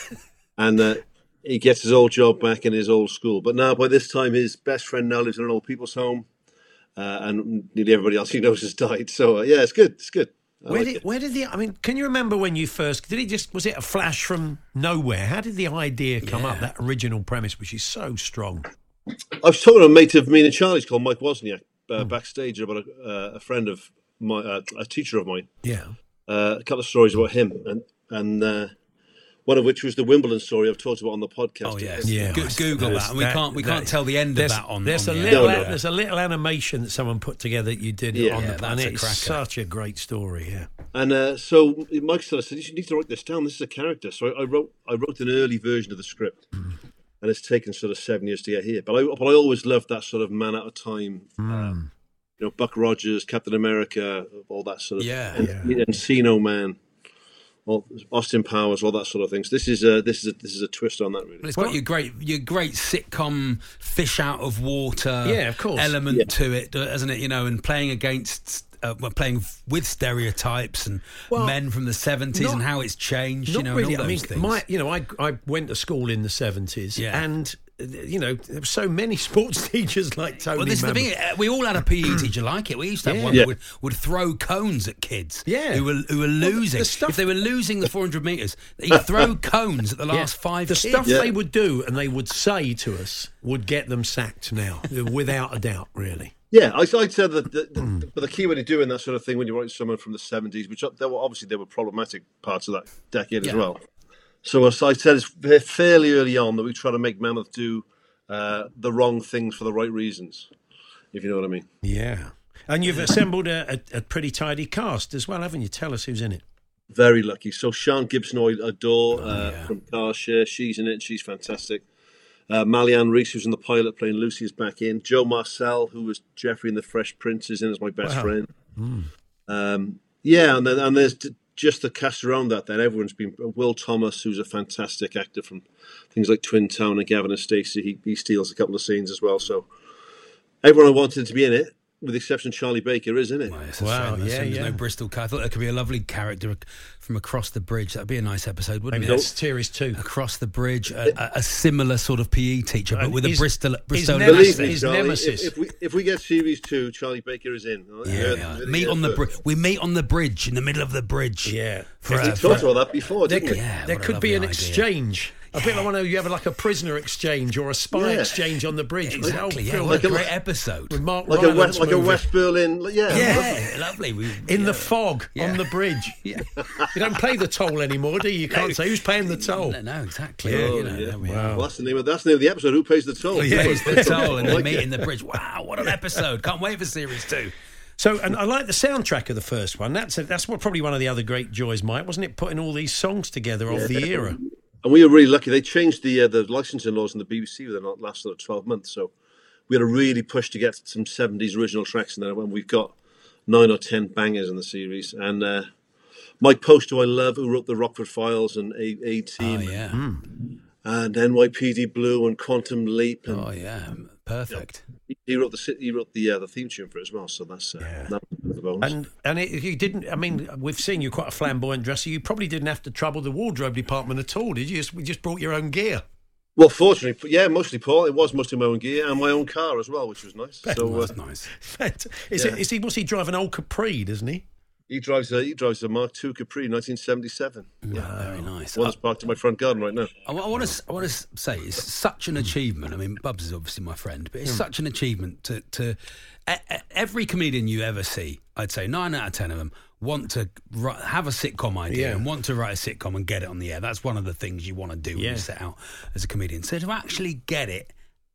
And uh, he gets his old job back in his old school. But now, by this time, his best friend now lives in an old people's home, uh, and nearly everybody else he knows has died. So, uh, yeah, it's good, it's good. I Where like did it. where did the I mean? Can you remember when you first did it? Just was it a flash from nowhere? How did the idea come up? That original premise, which is so strong. I was talking to a mate of mine and Charlie's called Mike Wozniak uh, backstage about a, uh, a friend of my, uh, a teacher of mine. Yeah. Uh, a couple of stories about him, and and uh, one of which was the Wimbledon story I've talked about on the podcast. Oh yes, Yeah. Go- Google There's that. And we that- can't we that- can't tell the end of There's, that on. there's on a the little No, no. there's a little animation that someone put together that you did Yeah. on Yeah, the and that's a it's cracker. such a great story. Yeah. And uh, so Mike said, I said, you need to write this down. This is a character. So I, I wrote I wrote an early version of the script, Mm. and it's taken sort of seven years to get here. But I but I always loved that sort of man at a time. Um, you know, Buck Rogers, Captain America, all that sort of Yeah. and, Encino Man, all, Austin Powers, all that sort of things. This is a this is a, this is a twist on that, really. But it's got your great, your great sitcom fish out of water, Yeah, of course. element Yeah. to it, hasn't it? You know, and playing against, uh, well, playing with stereotypes and Well, men from the seventies not- and how it's changed. Not you know, really. and all I mean, those things. my you know, I I went to school in the seventies, Yeah. and uh, you know, there were so many sports teachers like Tony. Well, this is the Mammoth. thing. uh, We all had a P E teacher like it. We used to have Yeah. one Yeah. that would, would throw cones at kids. Yeah. who were who were Well, the- losing. the stuff- If they were losing the four hundred meters, he'd throw cones at the last Yeah. five. The kids. stuff Yeah. they would do and they would say to us would get them sacked now, without a doubt, really. Yeah, I, I'd say that the, the, but the key when you're doing that sort of thing, when you write someone from the seventies, which there were obviously there were problematic parts of that decade as Yeah. well. So as I said, it's fa- fairly early on that we try to make Mammoth do uh, the wrong things for the right reasons, if you know what I mean. Yeah. And you've assembled a, a, a pretty tidy cast as well, haven't you? Tell us who's in it. Very lucky. So Sean Gibson, I adore uh, yeah. from Carshare. She's in it. She's fantastic. Uh, Malianne Reese, who's in the pilot playing Lucy, is back in. Joe Marcel, who was Jeffrey in The Fresh Prince, is in as my best Wow. friend. Um, yeah, and then and there's d- just the cast around that. Then everyone's been Will Thomas, who's a fantastic actor from things like Twin Town and Gavin and Stacey. He, he steals a couple of scenes as well. So everyone I wanted to be in it, with the exception of Charlie Baker, is in it. Well, it's a Wow, shame. yeah, There's yeah. no Bristol car. I thought there could be a lovely character from Across the Bridge. That'd be a nice episode, wouldn't Maybe it? that's series two. Across the Bridge, a, a, a similar sort of P E teacher, but And with a his- Bristol his Bristolian nemesis- Believe me, his Charlie, nemesis. If, if we if we get series two, Charlie Baker is in. Yeah, Yeah, yeah. yeah. Meet on the bri- we meet on the bridge in the middle of the bridge. Yeah. For We a- talked for a- about that before, There didn't could, we? Yeah, there what a could be an lovely idea. exchange. A bit like when you have like a prisoner exchange or a spy Yeah. exchange on the bridge. Exactly, yeah, Film what a like a- great episode. with Mark Like a Rylance West, like a movie. West Berlin, like- yeah, Yeah, lovely. We, In yeah. the fog Yeah. on the bridge. Yeah. You don't pay the toll anymore, do you? You can't say who's paying the toll. No, no, exactly. Yeah, you Oh, know, yeah. there we Wow. are. Well, that's the name of that's the name of the episode. Who pays the toll? Yeah, it's the toll and I they like meet it. in the bridge. Wow, what an episode. Can't wait for series two. So, and I like the soundtrack of the first one. That's a, that's what probably one of the other great joys, Mike, wasn't it? Putting all these songs together of the era. And we were really lucky. They changed the uh, the licensing laws in the B B C within the last sort of twelve months. So we had to really push to get some seventies original tracks in there. When we've got nine or ten bangers in the series. And uh, Mike Post, who I love, who wrote the Rockford Files and A A Team, Oh, yeah. and N Y P D Blue and Quantum Leap. And Oh, yeah. Perfect. he, he wrote the si- he wrote the uh, the theme tune for it as well. So that's uh, Yeah. that was the bonus. And and it, you didn't. I mean, we've seen you quite a flamboyant dresser. You probably didn't have to trouble the wardrobe department at all, did you? Just, we just brought your own gear. Well, fortunately, yeah, mostly Paul. It was mostly my own gear and my own car as well, which was nice. So uh, That's nice. is, Yeah. it, is he? What's he driving? An old Capri, doesn't he? he drives a he drives a Mark two Capri, nineteen seventy-seven. Yeah, very nice. One that's parked in my front garden right now. I, want to. I want to say it's such an achievement. I mean, Bubs is obviously my friend, but it's such an achievement to to e- e- every comedian you ever see. I'd say nine out of ten of them want to ri- have a sitcom idea Yeah. and want to write a sitcom and get it on the air. That's one of the things you want to do when Yeah. you set out as a comedian. So to actually get it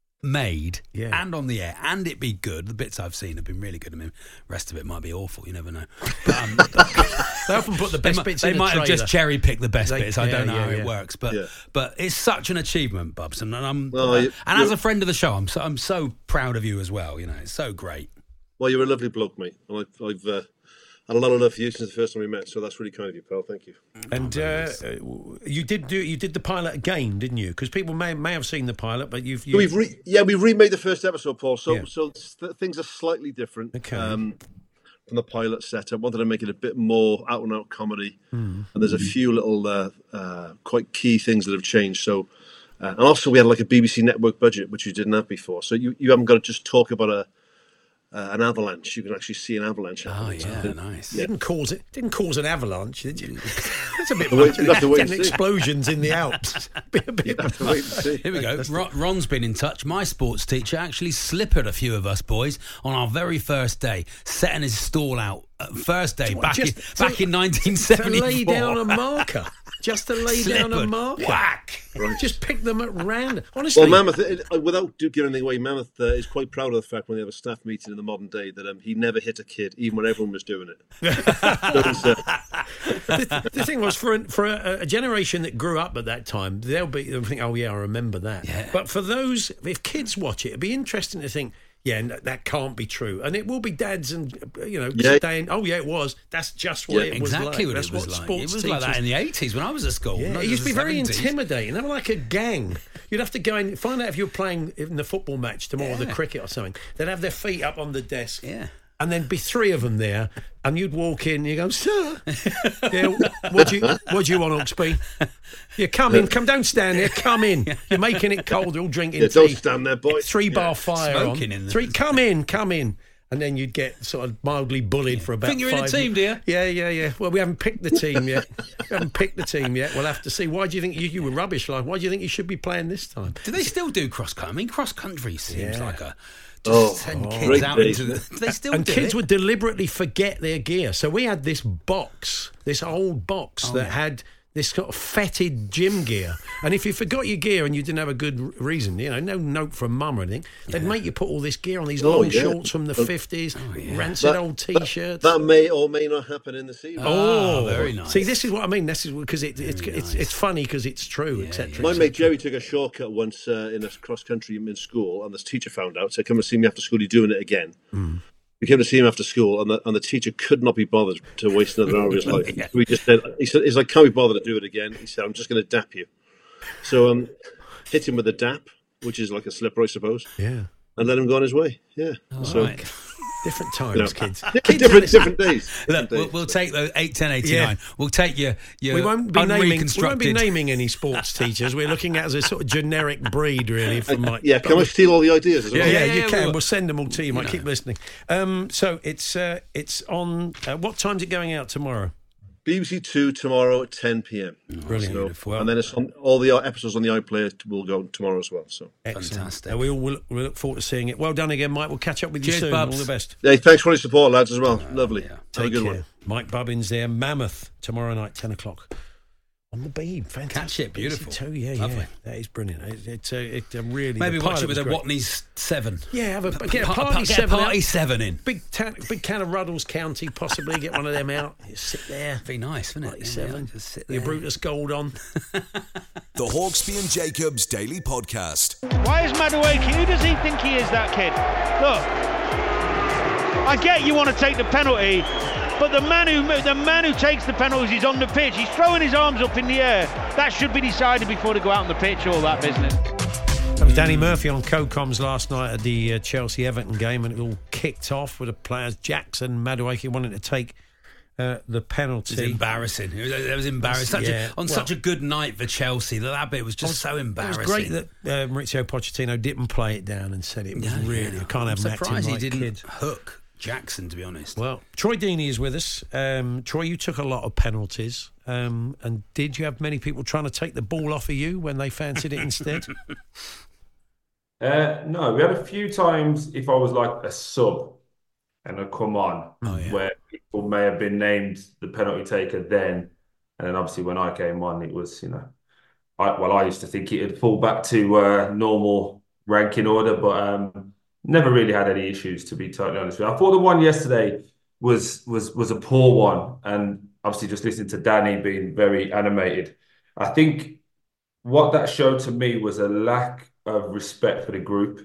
made Yeah. and on the air and it be good. The bits I've seen have been really good. I mean, the rest of it might be awful. You never know. But, um, They often put the they best might, bits they in the might have just trailer. cherry picked the best They- bits. I yeah, don't know yeah, how yeah. it works, but Yeah. but it's such an achievement, Bubs, and I'm Well, you- and as you- a friend of the show, I'm so I'm so proud of you as well. You know, it's so great. Well, you're a lovely bloke, mate. And I've, I've uh, had a lot of love for you since the first time we met, so that's really kind of you, pal. Thank you. And uh, you did do you did the pilot again, didn't you? Because people may may have seen the pilot, but you've you, We've re- yeah, we remade the first episode, Paul. So Yeah. so th- things are slightly different Okay. um, from the pilot set. I wanted to make it a bit more out and out comedy, Hmm. and there's a few little uh, uh, quite key things that have changed. So. Uh, and also, we had like a B B C network budget, which you didn't have before. So you, you haven't got to just talk about a uh, an avalanche. You can actually see an avalanche Oh happening. yeah, So- nice. didn't cause it didn't cause an avalanche, did you? That's a bit Wait- much. you'd have to wait and Ten see. explosions in the Alps. Be a bit Have to wait and see. Here we go. Ron, Ron's been in touch. My sports teacher actually slippered a few of us boys on our very first day, setting his stall out. Uh, first day What, back in just back to- in nineteen to seventy-four. lay down a marker. Just to lay down a Slippered. marker. Whack. Just pick them at random. Honestly, Well, Mammoth, it, uh, without do- giving anything away, Mammoth uh, is quite proud of the fact when they have a staff meeting in the modern day that um, he never hit a kid, even when everyone was doing it. So it's, uh, the, the thing was for a, for a, a generation that grew up at that time, they'll be they'll think, oh yeah, I remember that. Yeah. But for those, if kids watch it, it'd be interesting to think, yeah, no, that can't be true, and it will be dads and uh, you know Yeah. saying, oh yeah, it was. That's just what Yeah. it was Exactly like. what That's it was what like. sports It was like that teachers- in the eighties when I was at school. Yeah, not it used to be just the very seventies. intimidating. They were like a gang. You'd have to go and find out if you were playing in the football match tomorrow, or the Yeah. cricket or something. They'd have their feet up on the desk. Yeah. And then be three of them there, and you'd walk in and you go, sir, yeah, what do you, what do you want, Oxby? Yeah, come in, come, don't stand there, come in. You're making it cold, you're all drinking yeah, tea. don't stand there, boy. Three bar fire Smoking on. in the- Three, come in, come in. And then you'd get sort of mildly bullied for about Think you're in a five team, do you? Yeah, yeah, yeah. Well, we haven't picked the team yet. We haven't picked the team yet. We'll have to see. Why do you think you, you were rubbish? Like, why do you think you should be playing this time? Do they still do cross country? I mean, cross country seems Yeah. like a just Oh, send oh, kids great out days. into the. They still and do kids it. would deliberately forget their gear. So we had this box, this old box Oh, that yeah. had this sort of fetid gym gear. And if you forgot your gear and you didn't have a good r- reason, you know, no note from mum or anything, they'd make you put all this gear on, these Oh, long yeah. shorts from the Oh, fifties, yeah. rancid That- old T-shirts. That may or may not happen in the series. Oh, very nice. See, this is what I mean. This is because it, it's it's it's funny because it's true, et cetera. My et mate cetera. Jerry took a shortcut once uh, in a cross country in school, and this teacher found out. Said, "Come and see me after school. You're doing it again." Mm. We came to see him after school, and the, and the teacher could not be bothered to waste another hour of his life. Yeah. We just said, "He said, he's like, can't be bothered to do it again." He said, "I'm just going to dap you." So um, hit him with a dap, which is like a slipper, I suppose. Yeah. and let him go on his way. Yeah. All so. right. Different times, You know, kids. different, kids different, different days. Look, Different we'll, days. we'll take those eight, ten, eighty-nine. Yeah. We'll take your, your We won't be naming. We won't be unreconstructed. naming any sports teachers. We're looking at as a sort of generic breed, really. From Mike. Yeah, can I steal all the ideas as Yeah, well? yeah, Yeah, you yeah, can. we'll- We'll send them all to you. You might know. keep listening. Um, so it's uh, it's on. Uh, what time's it going out tomorrow? B B C Two tomorrow at ten p.m. Brilliant. So, Beautiful. and then it's on, all the episodes on the iPlayer will go tomorrow as well. So Excellent. Fantastic. Uh, we all will, we look forward to seeing it. Well done again, Mike. We'll catch up with you Cheers, soon. Bubs. All the best. yeah, thanks for all your support, lads, as well. Lovely. yeah. Have a Take good care. one. Mike Bubbins there. Mammoth tomorrow night, ten o'clock. On the beam, fantastic. Catch it, beautiful. Too, yeah, Lovely. yeah, that is brilliant. It, it's a, it, a really Maybe the watch pilot it with a was great. Watney's seven. Yeah, have a Pa- get a pa- party pa- get a seven. party out. seven in. Big tan, big can of Ruddles County, possibly get one of them out. You sit there, Be nice, wouldn't it? party Yeah, seven. just sit Your there. Brutus Gold on. The Hawksby and Jacobs Daily Podcast. Why is Madueke? Who does he think he is, that kid? Look, I get you want to take the penalty, but the man who the man who takes the penalties is on the pitch. He's throwing his arms up in the air. That should be decided before they go out on the pitch. All that business. That was Danny Murphy on Co-Coms last night at the uh, Chelsea-Everton game, and it all kicked off with the players Jackson, Madueke wanting to take uh, the penalty. It was embarrassing. It was, it was embarrassing. Such Yeah, a, on well- such a good night for Chelsea, that, that bit was just so embarrassing. It was great that uh, Maurizio Pochettino didn't play it down and said it was Yeah, really. yeah. I can't have I'm an acting surprised he like didn't kid. hook Jackson, to be honest. Well, Troy Deeney is with us. Um, Troy, you took a lot of penalties. Um, and did you have many people trying to take the ball off of you when they fancied it instead? Uh, no, we had a few times if I was like a sub and I'd come on Oh, yeah. where people may have been named the penalty taker then. And then obviously when I came on, it was, you know, I, well, I used to think it'd fall back to uh, normal ranking order, but um, never really had any issues, to be totally honest with you. I thought the one yesterday was was was a poor one. And obviously just listening to Danny being very animated, I think what that showed to me was a lack of respect for the group.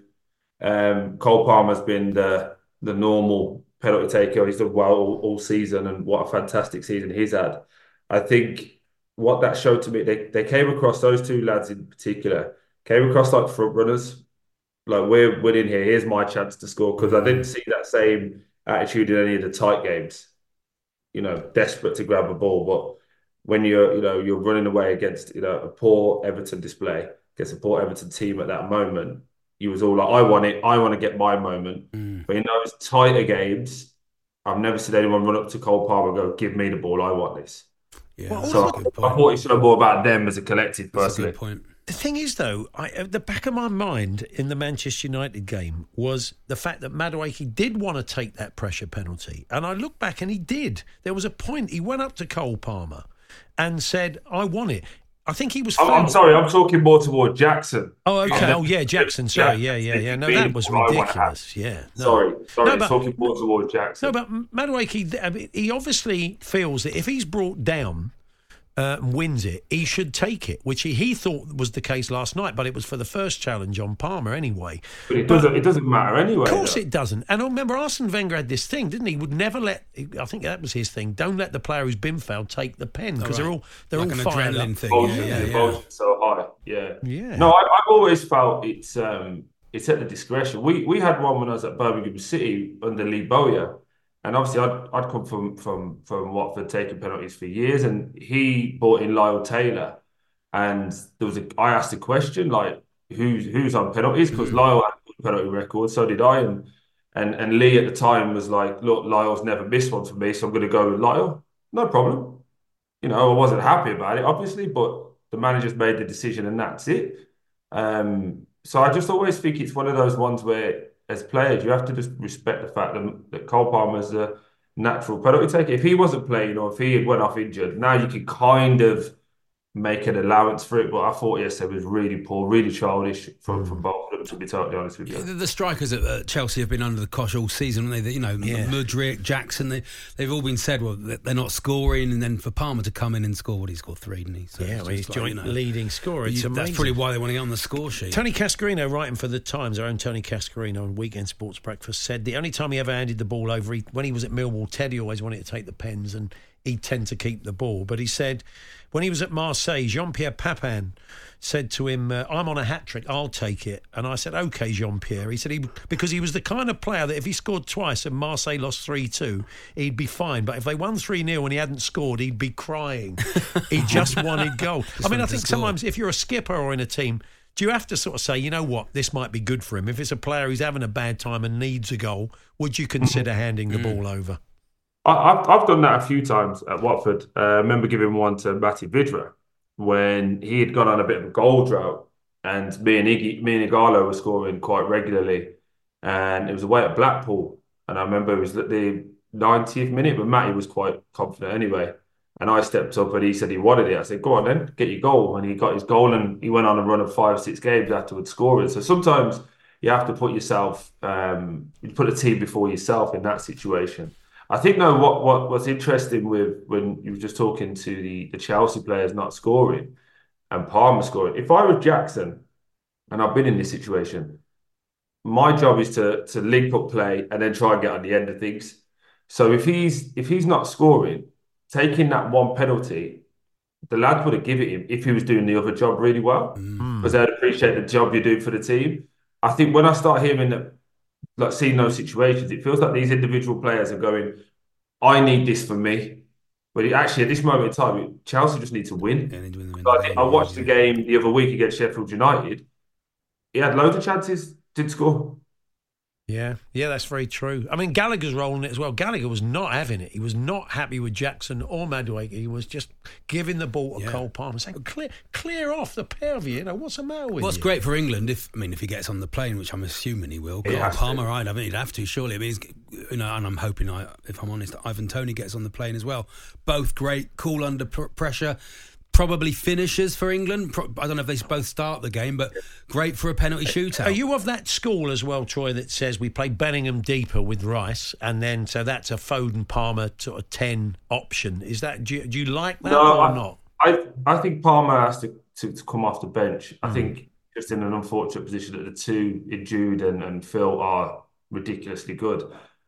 Um, Cole Palmer's been the the normal penalty taker. He's done well all, all season, and what a fantastic season he's had. I think what that showed to me, they, they came across, those two lads in particular, came across like front runners. Like, we're winning here, here's my chance to score, because I didn't see that same attitude in any of the tight games. You know, desperate to grab a ball, but when you're, you know, you're running away against, you know, a poor Everton display, against a poor Everton team at that moment, you was all like, I want it, I want to get my moment. Mm. But in those tighter games, I've never seen anyone run up to Cole Palmer and go, give me the ball, I want this. Yeah, Well, So that's a good I, I thought it's sort of more about them as a collective, That's a personally. good point. The thing is, though, I, at the back of my mind in the Manchester United game was the fact that Madueke did want to take that pressure penalty. And I look back and he did. There was a point, he went up to Cole Palmer and said, I want it. I think he was... I'm, I'm fouled. sorry, I'm talking more toward Jackson. Oh, okay. I'm- Oh, yeah, Jackson. Sorry. Yeah, yeah, yeah. No, that was I wanna have. ridiculous. Yeah. No. Sorry, sorry, No, but- talking more toward Jackson. No, but Madueke, I mean, he obviously feels that if he's brought down uh, and wins it, he should take it, which he, he thought was the case last night, but it was for the first challenge on Palmer anyway. But it doesn't, it doesn't matter anyway. Of course though. it doesn't. And I remember Arsene Wenger had this thing, didn't he? He would never let, I think that was his thing, don't let the player who's been fouled take the pen, because Oh, right. they're all they're Like all an fired adrenaline up. thing. Emotion, Yeah, yeah, the yeah. emotion's so high. Yeah. Yeah. No, I, I've always felt it's um, it's at the discretion. We we had one when I was at Birmingham City under Lee Bowyer, and obviously I'd I'd come from from from Watford taking penalties for years, and he brought in Lyle Taylor, and there was a I asked a question like who's who's on penalties, because Lyle had a penalty record, so did I, and and and Lee at the time was like, look, Lyle's never missed one for me, so I'm going to go with Lyle. No problem. You know, I wasn't happy about it, obviously, but the manager's made the decision and that's it. Um, so I just always think it's one of those ones where, as players, you have to just respect the fact that, that Cole Palmer's a natural penalty taker. If he wasn't playing or if he had went off injured, now you can kind of make an allowance for it. But I thought yesterday was really poor, really childish from, from both of them, to be totally honest with you. The, the strikers at uh, Chelsea have been under the cosh all season, haven't they? You know, Yeah. Mudryk, Jackson, they, they've all been said, well, they're not scoring, and then for Palmer to come in and score, what, he scored three, didn't he? So Yeah, it's well, he's just like, joint you know, leading scorer. It's you- that's amazing. probably why they want to get on the score sheet. Tony Cascarino, writing for The Times, our own Tony Cascarino on Weekend Sports Breakfast, said the only time he ever handed the ball over, he, when he was at Millwall, Teddy always wanted to take the pens, and he'd tend to keep the ball. But he said when he was at Marseille, Jean-Pierre Papin said to him, uh, I'm on a hat-trick, I'll take it. And I said, OK, Jean-Pierre. He said, he because he was the kind of player that if he scored twice and Marseille lost three two, he'd be fine. But if they won three nil and he hadn't scored, he'd be crying. He just wanted goal. I mean, I think sometimes if you're a skipper or in a team, do you have to sort of say, you know what, this might be good for him? If it's a player who's having a bad time and needs a goal, would you consider handing the ball over? I, I've, I've done that a few times at Watford. Uh, I remember giving one to Matty Vydra when he had gone on a bit of a goal drought, and me and Iggy, me and Igalo were scoring quite regularly, and it was away at Blackpool. And I remember it was at the ninetieth minute, but Matty was quite confident anyway. And I stepped up and he said he wanted it. I said, go on then, get your goal. And he got his goal and he went on a run of five, six games afterwards scoring. So sometimes you have to put yourself, um, you put a team before yourself in that situation. I think, though, what, what what's interesting with when you were just talking to the, the Chelsea players not scoring and Palmer scoring, if I was Jackson and I've been in this situation, my job is to to link up play and then try and get on the end of things. So if he's if he's not scoring, taking that one penalty, the lad would have given it him if he was doing the other job really well, because they'd appreciate the job you do for the team. I think when I start hearing that, like seeing those situations, it feels like these individual players are going, I need this for me. But it, actually, at this moment in time, Chelsea just need to win. Yeah, need to win the I, game, I watched yeah. the game the other week against Sheffield United. He had loads of chances, didn't score. Yeah, yeah, that's very true. I mean, Gallagher's rolling it as well. Gallagher was not having it. He was not happy with Jackson or Madueke. He was just giving the ball to yeah. Cole Palmer, saying, clear clear off the pair of you. You know, what's the matter with What's you? great for England, if I mean, if he gets on the plane, which I'm assuming he will, Cole Palmer, right? I mean, he'd have to, surely. I mean, he's, you know, and I'm hoping, I, if I'm honest, Ivan Toney gets on the plane as well. Both great, cool under pr- pressure. Probably finishers for England. I don't know if they both start the game, but great for a penalty shootout. Are you of that school as well, Troy, that says we play Bellingham deeper with Rice, and then so that's a Foden Palmer sort of ten option? Is that do you, do you like that no, or I, not? I I think Palmer has to, to, to come off the bench. Mm. I think just in an unfortunate position that the two, Jude and, and Phil, are ridiculously good.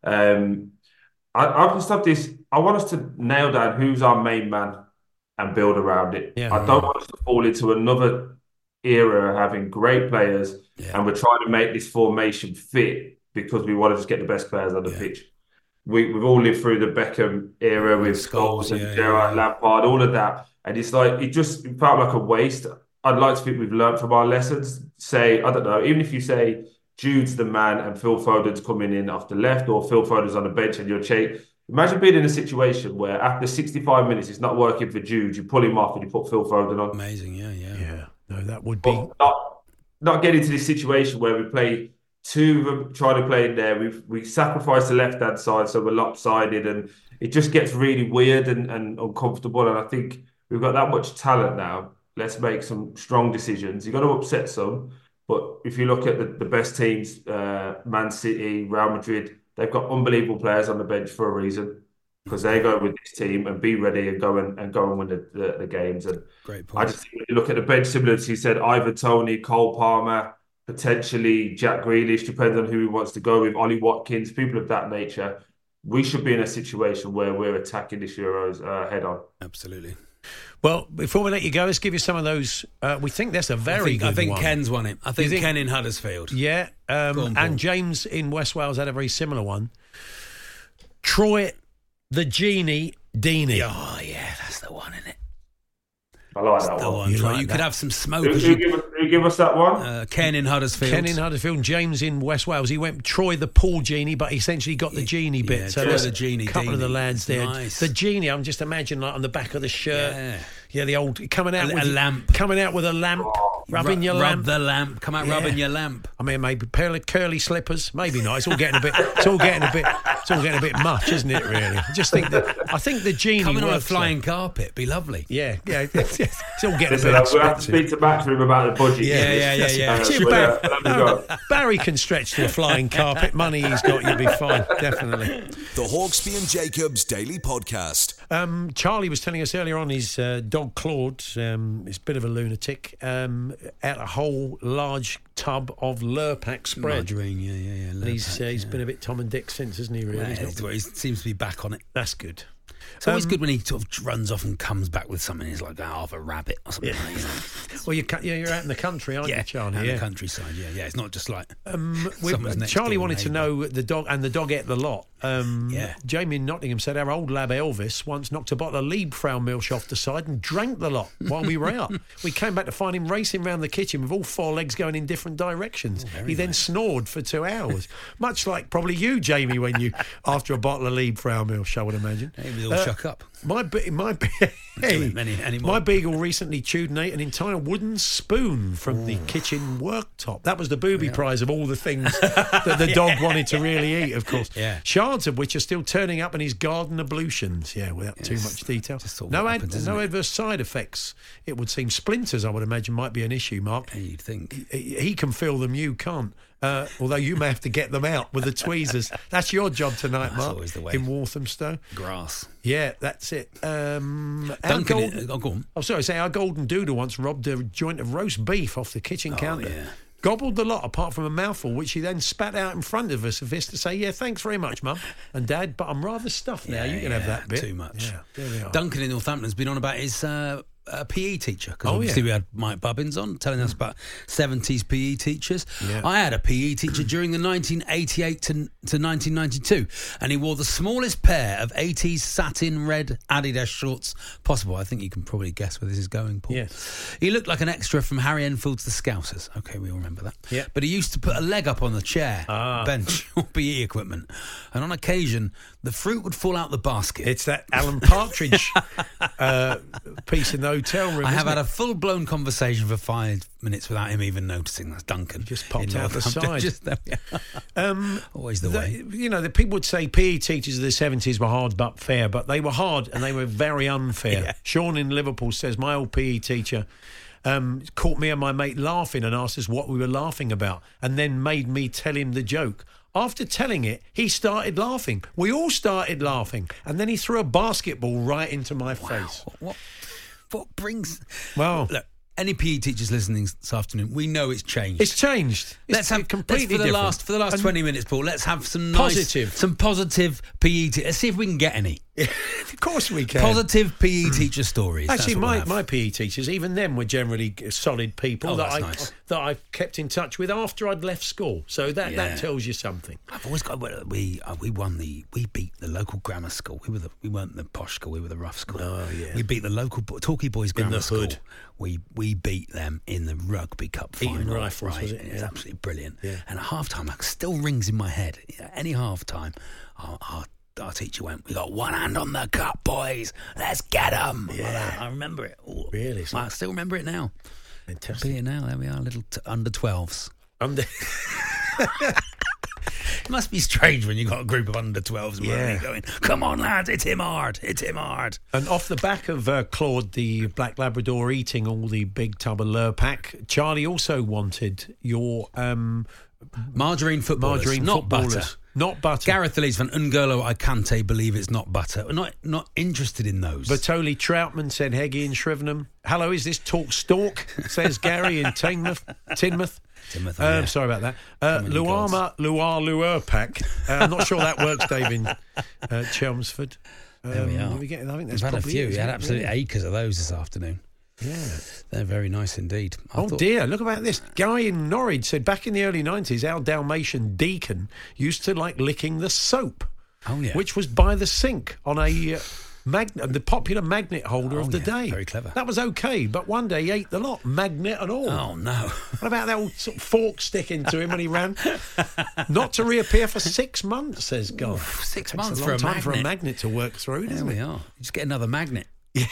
Um, I, I've just have this. I want us to nail down who's our main man and build around it. Yeah, I don't yeah. want us to fall into another era of having great players yeah. and we're trying to make this formation fit because we want to just get the best players on the yeah. pitch. We, we've all lived through the Beckham era with Scholes and yeah, Gerrard, yeah. Lampard, all of that. And it's like, it just it felt like a waste. I'd like to think we've learned from our lessons. Say, I don't know, even if you say Jude's the man and Phil Foden's coming in off the left, or Phil Foden's on the bench and you're chasing. Imagine being in a situation where after sixty-five minutes it's not working for Jude, you pull him off and you put Phil Foden on. Amazing, yeah, yeah. Yeah, no, that would be... Not, not getting to this situation where we play two of them, trying to play in there, we we sacrifice the left-hand side so we're lopsided, and it just gets really weird and, and uncomfortable. And I think we've got that much talent now. Let's make some strong decisions. You've got to upset some, but if you look at the, the best teams, uh, Man City, Real Madrid, they've got unbelievable players on the bench for a reason, because they go with this team and be ready and go and, and go and win the, the, the games. And great point. I just think when you look at the bench, similar to you said, Ivan Toney, Cole Palmer, potentially Jack Grealish, depends on who he wants to go with, Ollie Watkins, people of that nature. We should be in a situation where we're attacking this Euros uh, head on. Absolutely. Well, before we let you go, let's give you some of those. Uh, we think that's a very I think, good I think one. Ken's won it. I think, think Ken in Huddersfield. Yeah. Um, on, and James in West Wales had a very similar one. Troy the Genie Deeney. Oh, yeah, that's the one, isn't it? I like that's that the one. one. You, Troy. like you that. could have some smoke. Who, who, you... give, us, who give us that one? Uh, Ken in Huddersfield. Ken in Huddersfield. James in West Wales. He went Troy the Pool Genie, but he essentially got the Genie bit. Yeah, so Troy there's the Genie. A couple Deeney. of the lads there. Nice. The Genie, I'm just imagining like on the back of the shirt. Yeah. Yeah, the old coming out a, with a lamp, coming out with a lamp, oh, rubbing Ru- your rub lamp. the lamp. Come out yeah. rubbing your lamp. I mean, maybe curly, curly slippers. Maybe not. It's all getting a bit. It's all getting a bit. It's all getting a bit much, isn't it? Really. I just think that. I think the Genie coming on a works flying like, carpet. Be lovely. Yeah, yeah. It's, it's all getting Listen, a bit we'll have to expensive. speak to Matchroom about the budget. Yeah, yeah, yeah, yeah. Uh, yeah. but, Barry, uh, let me go. Barry can stretch to a flying carpet. Money he's got, you'll be fine. Definitely. The Hawksby and Jacobs Daily Podcast. Um, Charlie was telling us earlier on his uh, dog Claude, um, he's a bit of a lunatic, um, ate a whole large tub of Lurpak spread. Margarine, yeah, yeah, yeah. And he's, Lurpak, uh, he's yeah. been a bit Tom and Dick since, hasn't he, really? Yeah, He's not well, he seems to be back on it. That's good. It's always Um, good when he sort of runs off and comes back with something. He's like, oh, a rabbit or something. Yeah. Like that. Well, you ca- yeah, you're out in the country, aren't yeah, you, Charlie? out in Yeah. the countryside. Yeah, yeah. It's not just like Um, we- someone's next Charlie door wanted to neighbour. know the dog, and the dog ate the lot. Um, Yeah. Jamie in Nottingham said our old lab Elvis once knocked a bottle of Liebfrau Milch off the side and drank the lot while we were out. We came back to find him racing around the kitchen with all four legs going in different directions. Oh, he then snored for two hours, much like probably you, Jamie, when you after a bottle of Liebfrau Milch, I would imagine. He was all Uh, shook up. My be- my be- Hey, many, anymore. my beagle recently chewed and ate an entire wooden spoon from the kitchen worktop. That was the booby prize of all the things that the dog wanted to really eat, of course. Yeah. Shards of which are still turning up in his garden ablutions. Yeah, without too Yes. much detail. Just sort of No, what ad- happens, isn't no it? adverse side effects. It would seem splinters, I would imagine, might be an issue. Mark, Yeah, you'd think. he, he can feel them, you can't. Uh, although you may have to get them out with the tweezers. That's your job tonight, That's Mark. always the way. In Walthamstow. Grass. Yeah, that's it. Um, our Duncan, golden- oh, go on. Oh, sorry, say our golden doodle once robbed a joint of roast beef off the kitchen Oh, counter. yeah. Gobbled the lot apart from a mouthful, which he then spat out in front of us, of us to say, yeah, thanks very much, Mum and Dad, but I'm rather stuffed now. Yeah, You can have yeah, that bit. Too much. Yeah, there we are. Duncan in Northampton's been on about his uh, uh, P E teacher, because Oh, obviously yeah. we had Mike Bubbins on telling us about seventies P E teachers. Yeah. I had a P E teacher during the nineteen eighty-eight to, to nineteen ninety-two, and he wore the smallest pair of eighties satin red Adidas shorts possible. I think you can probably guess where this is going, Paul. Yes. He looked like an extra from Harry Enfield's The Scousers. Okay, we all remember that. Yeah. But he used to put a leg up on the chair, Ah. bench, or P E equipment, and on occasion the fruit would fall out the basket. It's that Alan Partridge uh, piece in the hotel room. I have isn't had it? a full blown conversation for five minutes without him even noticing. That's Duncan. Just popped in out the Northampton. side. Just there we are. Um, Always the the- way. You know, the people would say P E teachers of the seventies were hard but fair, but they were hard and they were very unfair. Yeah. Sean in Liverpool says, my old P E teacher um, caught me and my mate laughing and asked us what we were laughing about and then made me tell him the joke. After telling it, he started laughing. We all started laughing. And then he threw a basketball right into my face. What, what, what brings. Well, Look, any P E teachers listening this afternoon, we know it's changed. it's changed. It's Let's have completely let's for the different. last for the last And- twenty minutes, Paul. Let's have some nice, Positive. some positive P E. Te- let's see if we can get any Of course we can. positive P E teacher stories. That's Actually, what we'll my, have. my P E teachers, even them, were generally solid people Oh, that that's I nice. that I kept in touch with after I'd left school. So that, Yeah. that tells you something. I've always got well, we uh, we won the we beat the local grammar school. We were the we weren't the posh school. We were the rough school. Oh, yeah. We beat the local bo- Torquay Boys Grammar the School. hood. We we beat them in the rugby cup Eton final. Rifles, right? was it? It was Yeah. absolutely brilliant. Yeah. And at half time, it still rings in my head. Any half time, our, our our teacher went, "We got one hand on the cup, boys. Let's get them." Yeah. I remember it. Oh, Really? I still remember it now. Fantastic. See it now. There we are, little t- under twelves. Under- It must be strange when you've got a group of under twelves Yeah. going, come on, lads, hit him hard, hit him hard. And off the back of uh, Claude, the Black Labrador, eating all the big tub of Lurpak, Charlie also wanted your um, Margarine footballers, margarine not footballers. butter. Not butter. Gareth Lees van Ungolo, I can't believe it's not butter. We're not, not interested in those. Bertoli Troutman, said Heggie in Shrivenham. Hello, is this Talk Stalk? Says Gary in Teignmouth. Tinmouth. Timothy, Um, yeah. Sorry about that. Uh, Come on, you Luama Luar Luerpak. Uh, I'm not sure that works, Dave, in uh, Chelmsford. Um, There we are. did we get- I think that's We've had a probably few. it, We isn't had it? absolutely Yeah. acres of those this afternoon. Yeah. They're very nice indeed. I Oh thought- dear, look about this. Guy in Norwich said back in the early nineties, our Dalmatian Deacon used to like licking the soap, Oh, yeah. which was by the sink on a uh, magnet, the popular magnet holder Oh, of the yeah, day. very clever. That was okay, but one day he ate the lot, magnet and all. Oh, no. What about that old sort of fork sticking to him when he ran? Not to reappear for six months, says Guy. Oof, six Takes months a for long a time for a magnet. magnet to work through, There doesn't we it? are. You just get another magnet.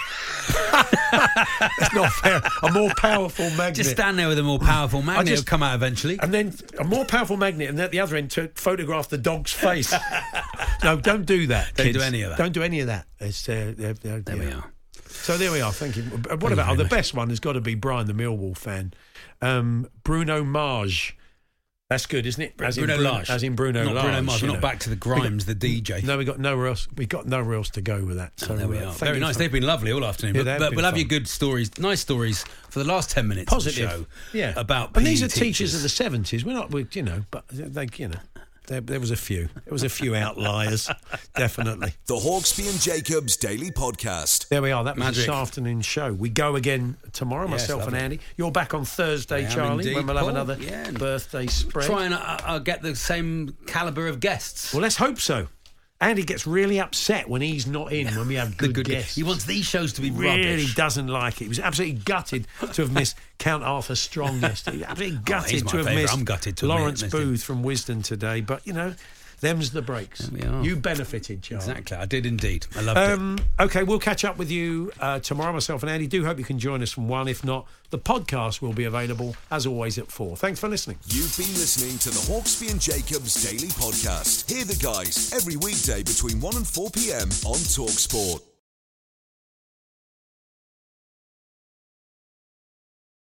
That's not fair. A more powerful magnet. Just stand there with a more powerful magnet. just- It'll come out eventually. And then a more powerful magnet, and at the other end to photograph the dog's face. No, don't do that. Don't do kids. any of that. Don't do any of that. It's, uh, they're- they're- There yeah. we are. So there we are. Thank you. Uh, What you about very oh, the much. best one has got to be Brian, the Millwall fan. Um, Bruno Mars. That's good, isn't it? As Bruno in Lage. As in Bruno Not Lage. Bruno Mars. you We're know. not back to the Grimes, the D J. No, we got nowhere else. We got nowhere else to go with that. So There we uh, are. thank Very you nice. for- They've been lovely all afternoon. Yeah, but they have but been we'll have fun. your good stories, nice stories for the last ten minutes Positive. of the show. Yeah. About and these P E are teachers teachers. of the seventies. We're not, we, you know, but they, you know. There, there was a few. There was a few outliers, definitely. The Hawksbee and Jacobs Daily Podcast. There we are. That was Magic. this afternoon's show. We go again tomorrow, Yes, myself and lovely. Andy. You're back on Thursday, I am Charlie, indeed, when we'll have Paul. another Yeah. birthday spread. Try and uh, uh, get the same calibre of guests. Well, let's hope so. Andy gets really upset when he's not in, when we have The good, good guests. He wants these shows to be really rubbish. doesn't like it. He was absolutely gutted to have missed Count Arthur Strong yesterday. Absolutely Oh, gutted he's my to have favourite. missed I'm gutted to have Lawrence missed him. Booth from Wisdom today. But, you know, them's the breaks. There we are. You benefited, Charlie. Exactly, I did indeed. I loved Um, okay, we'll catch up with you uh, tomorrow, myself and Andy. Do hope you can join us from one. If not, the podcast will be available, as always, at four. Thanks for listening. You've been listening to the Hawksbee and Jacobs Daily Podcast. Hear the guys every weekday between one and four p.m. on TalkSport.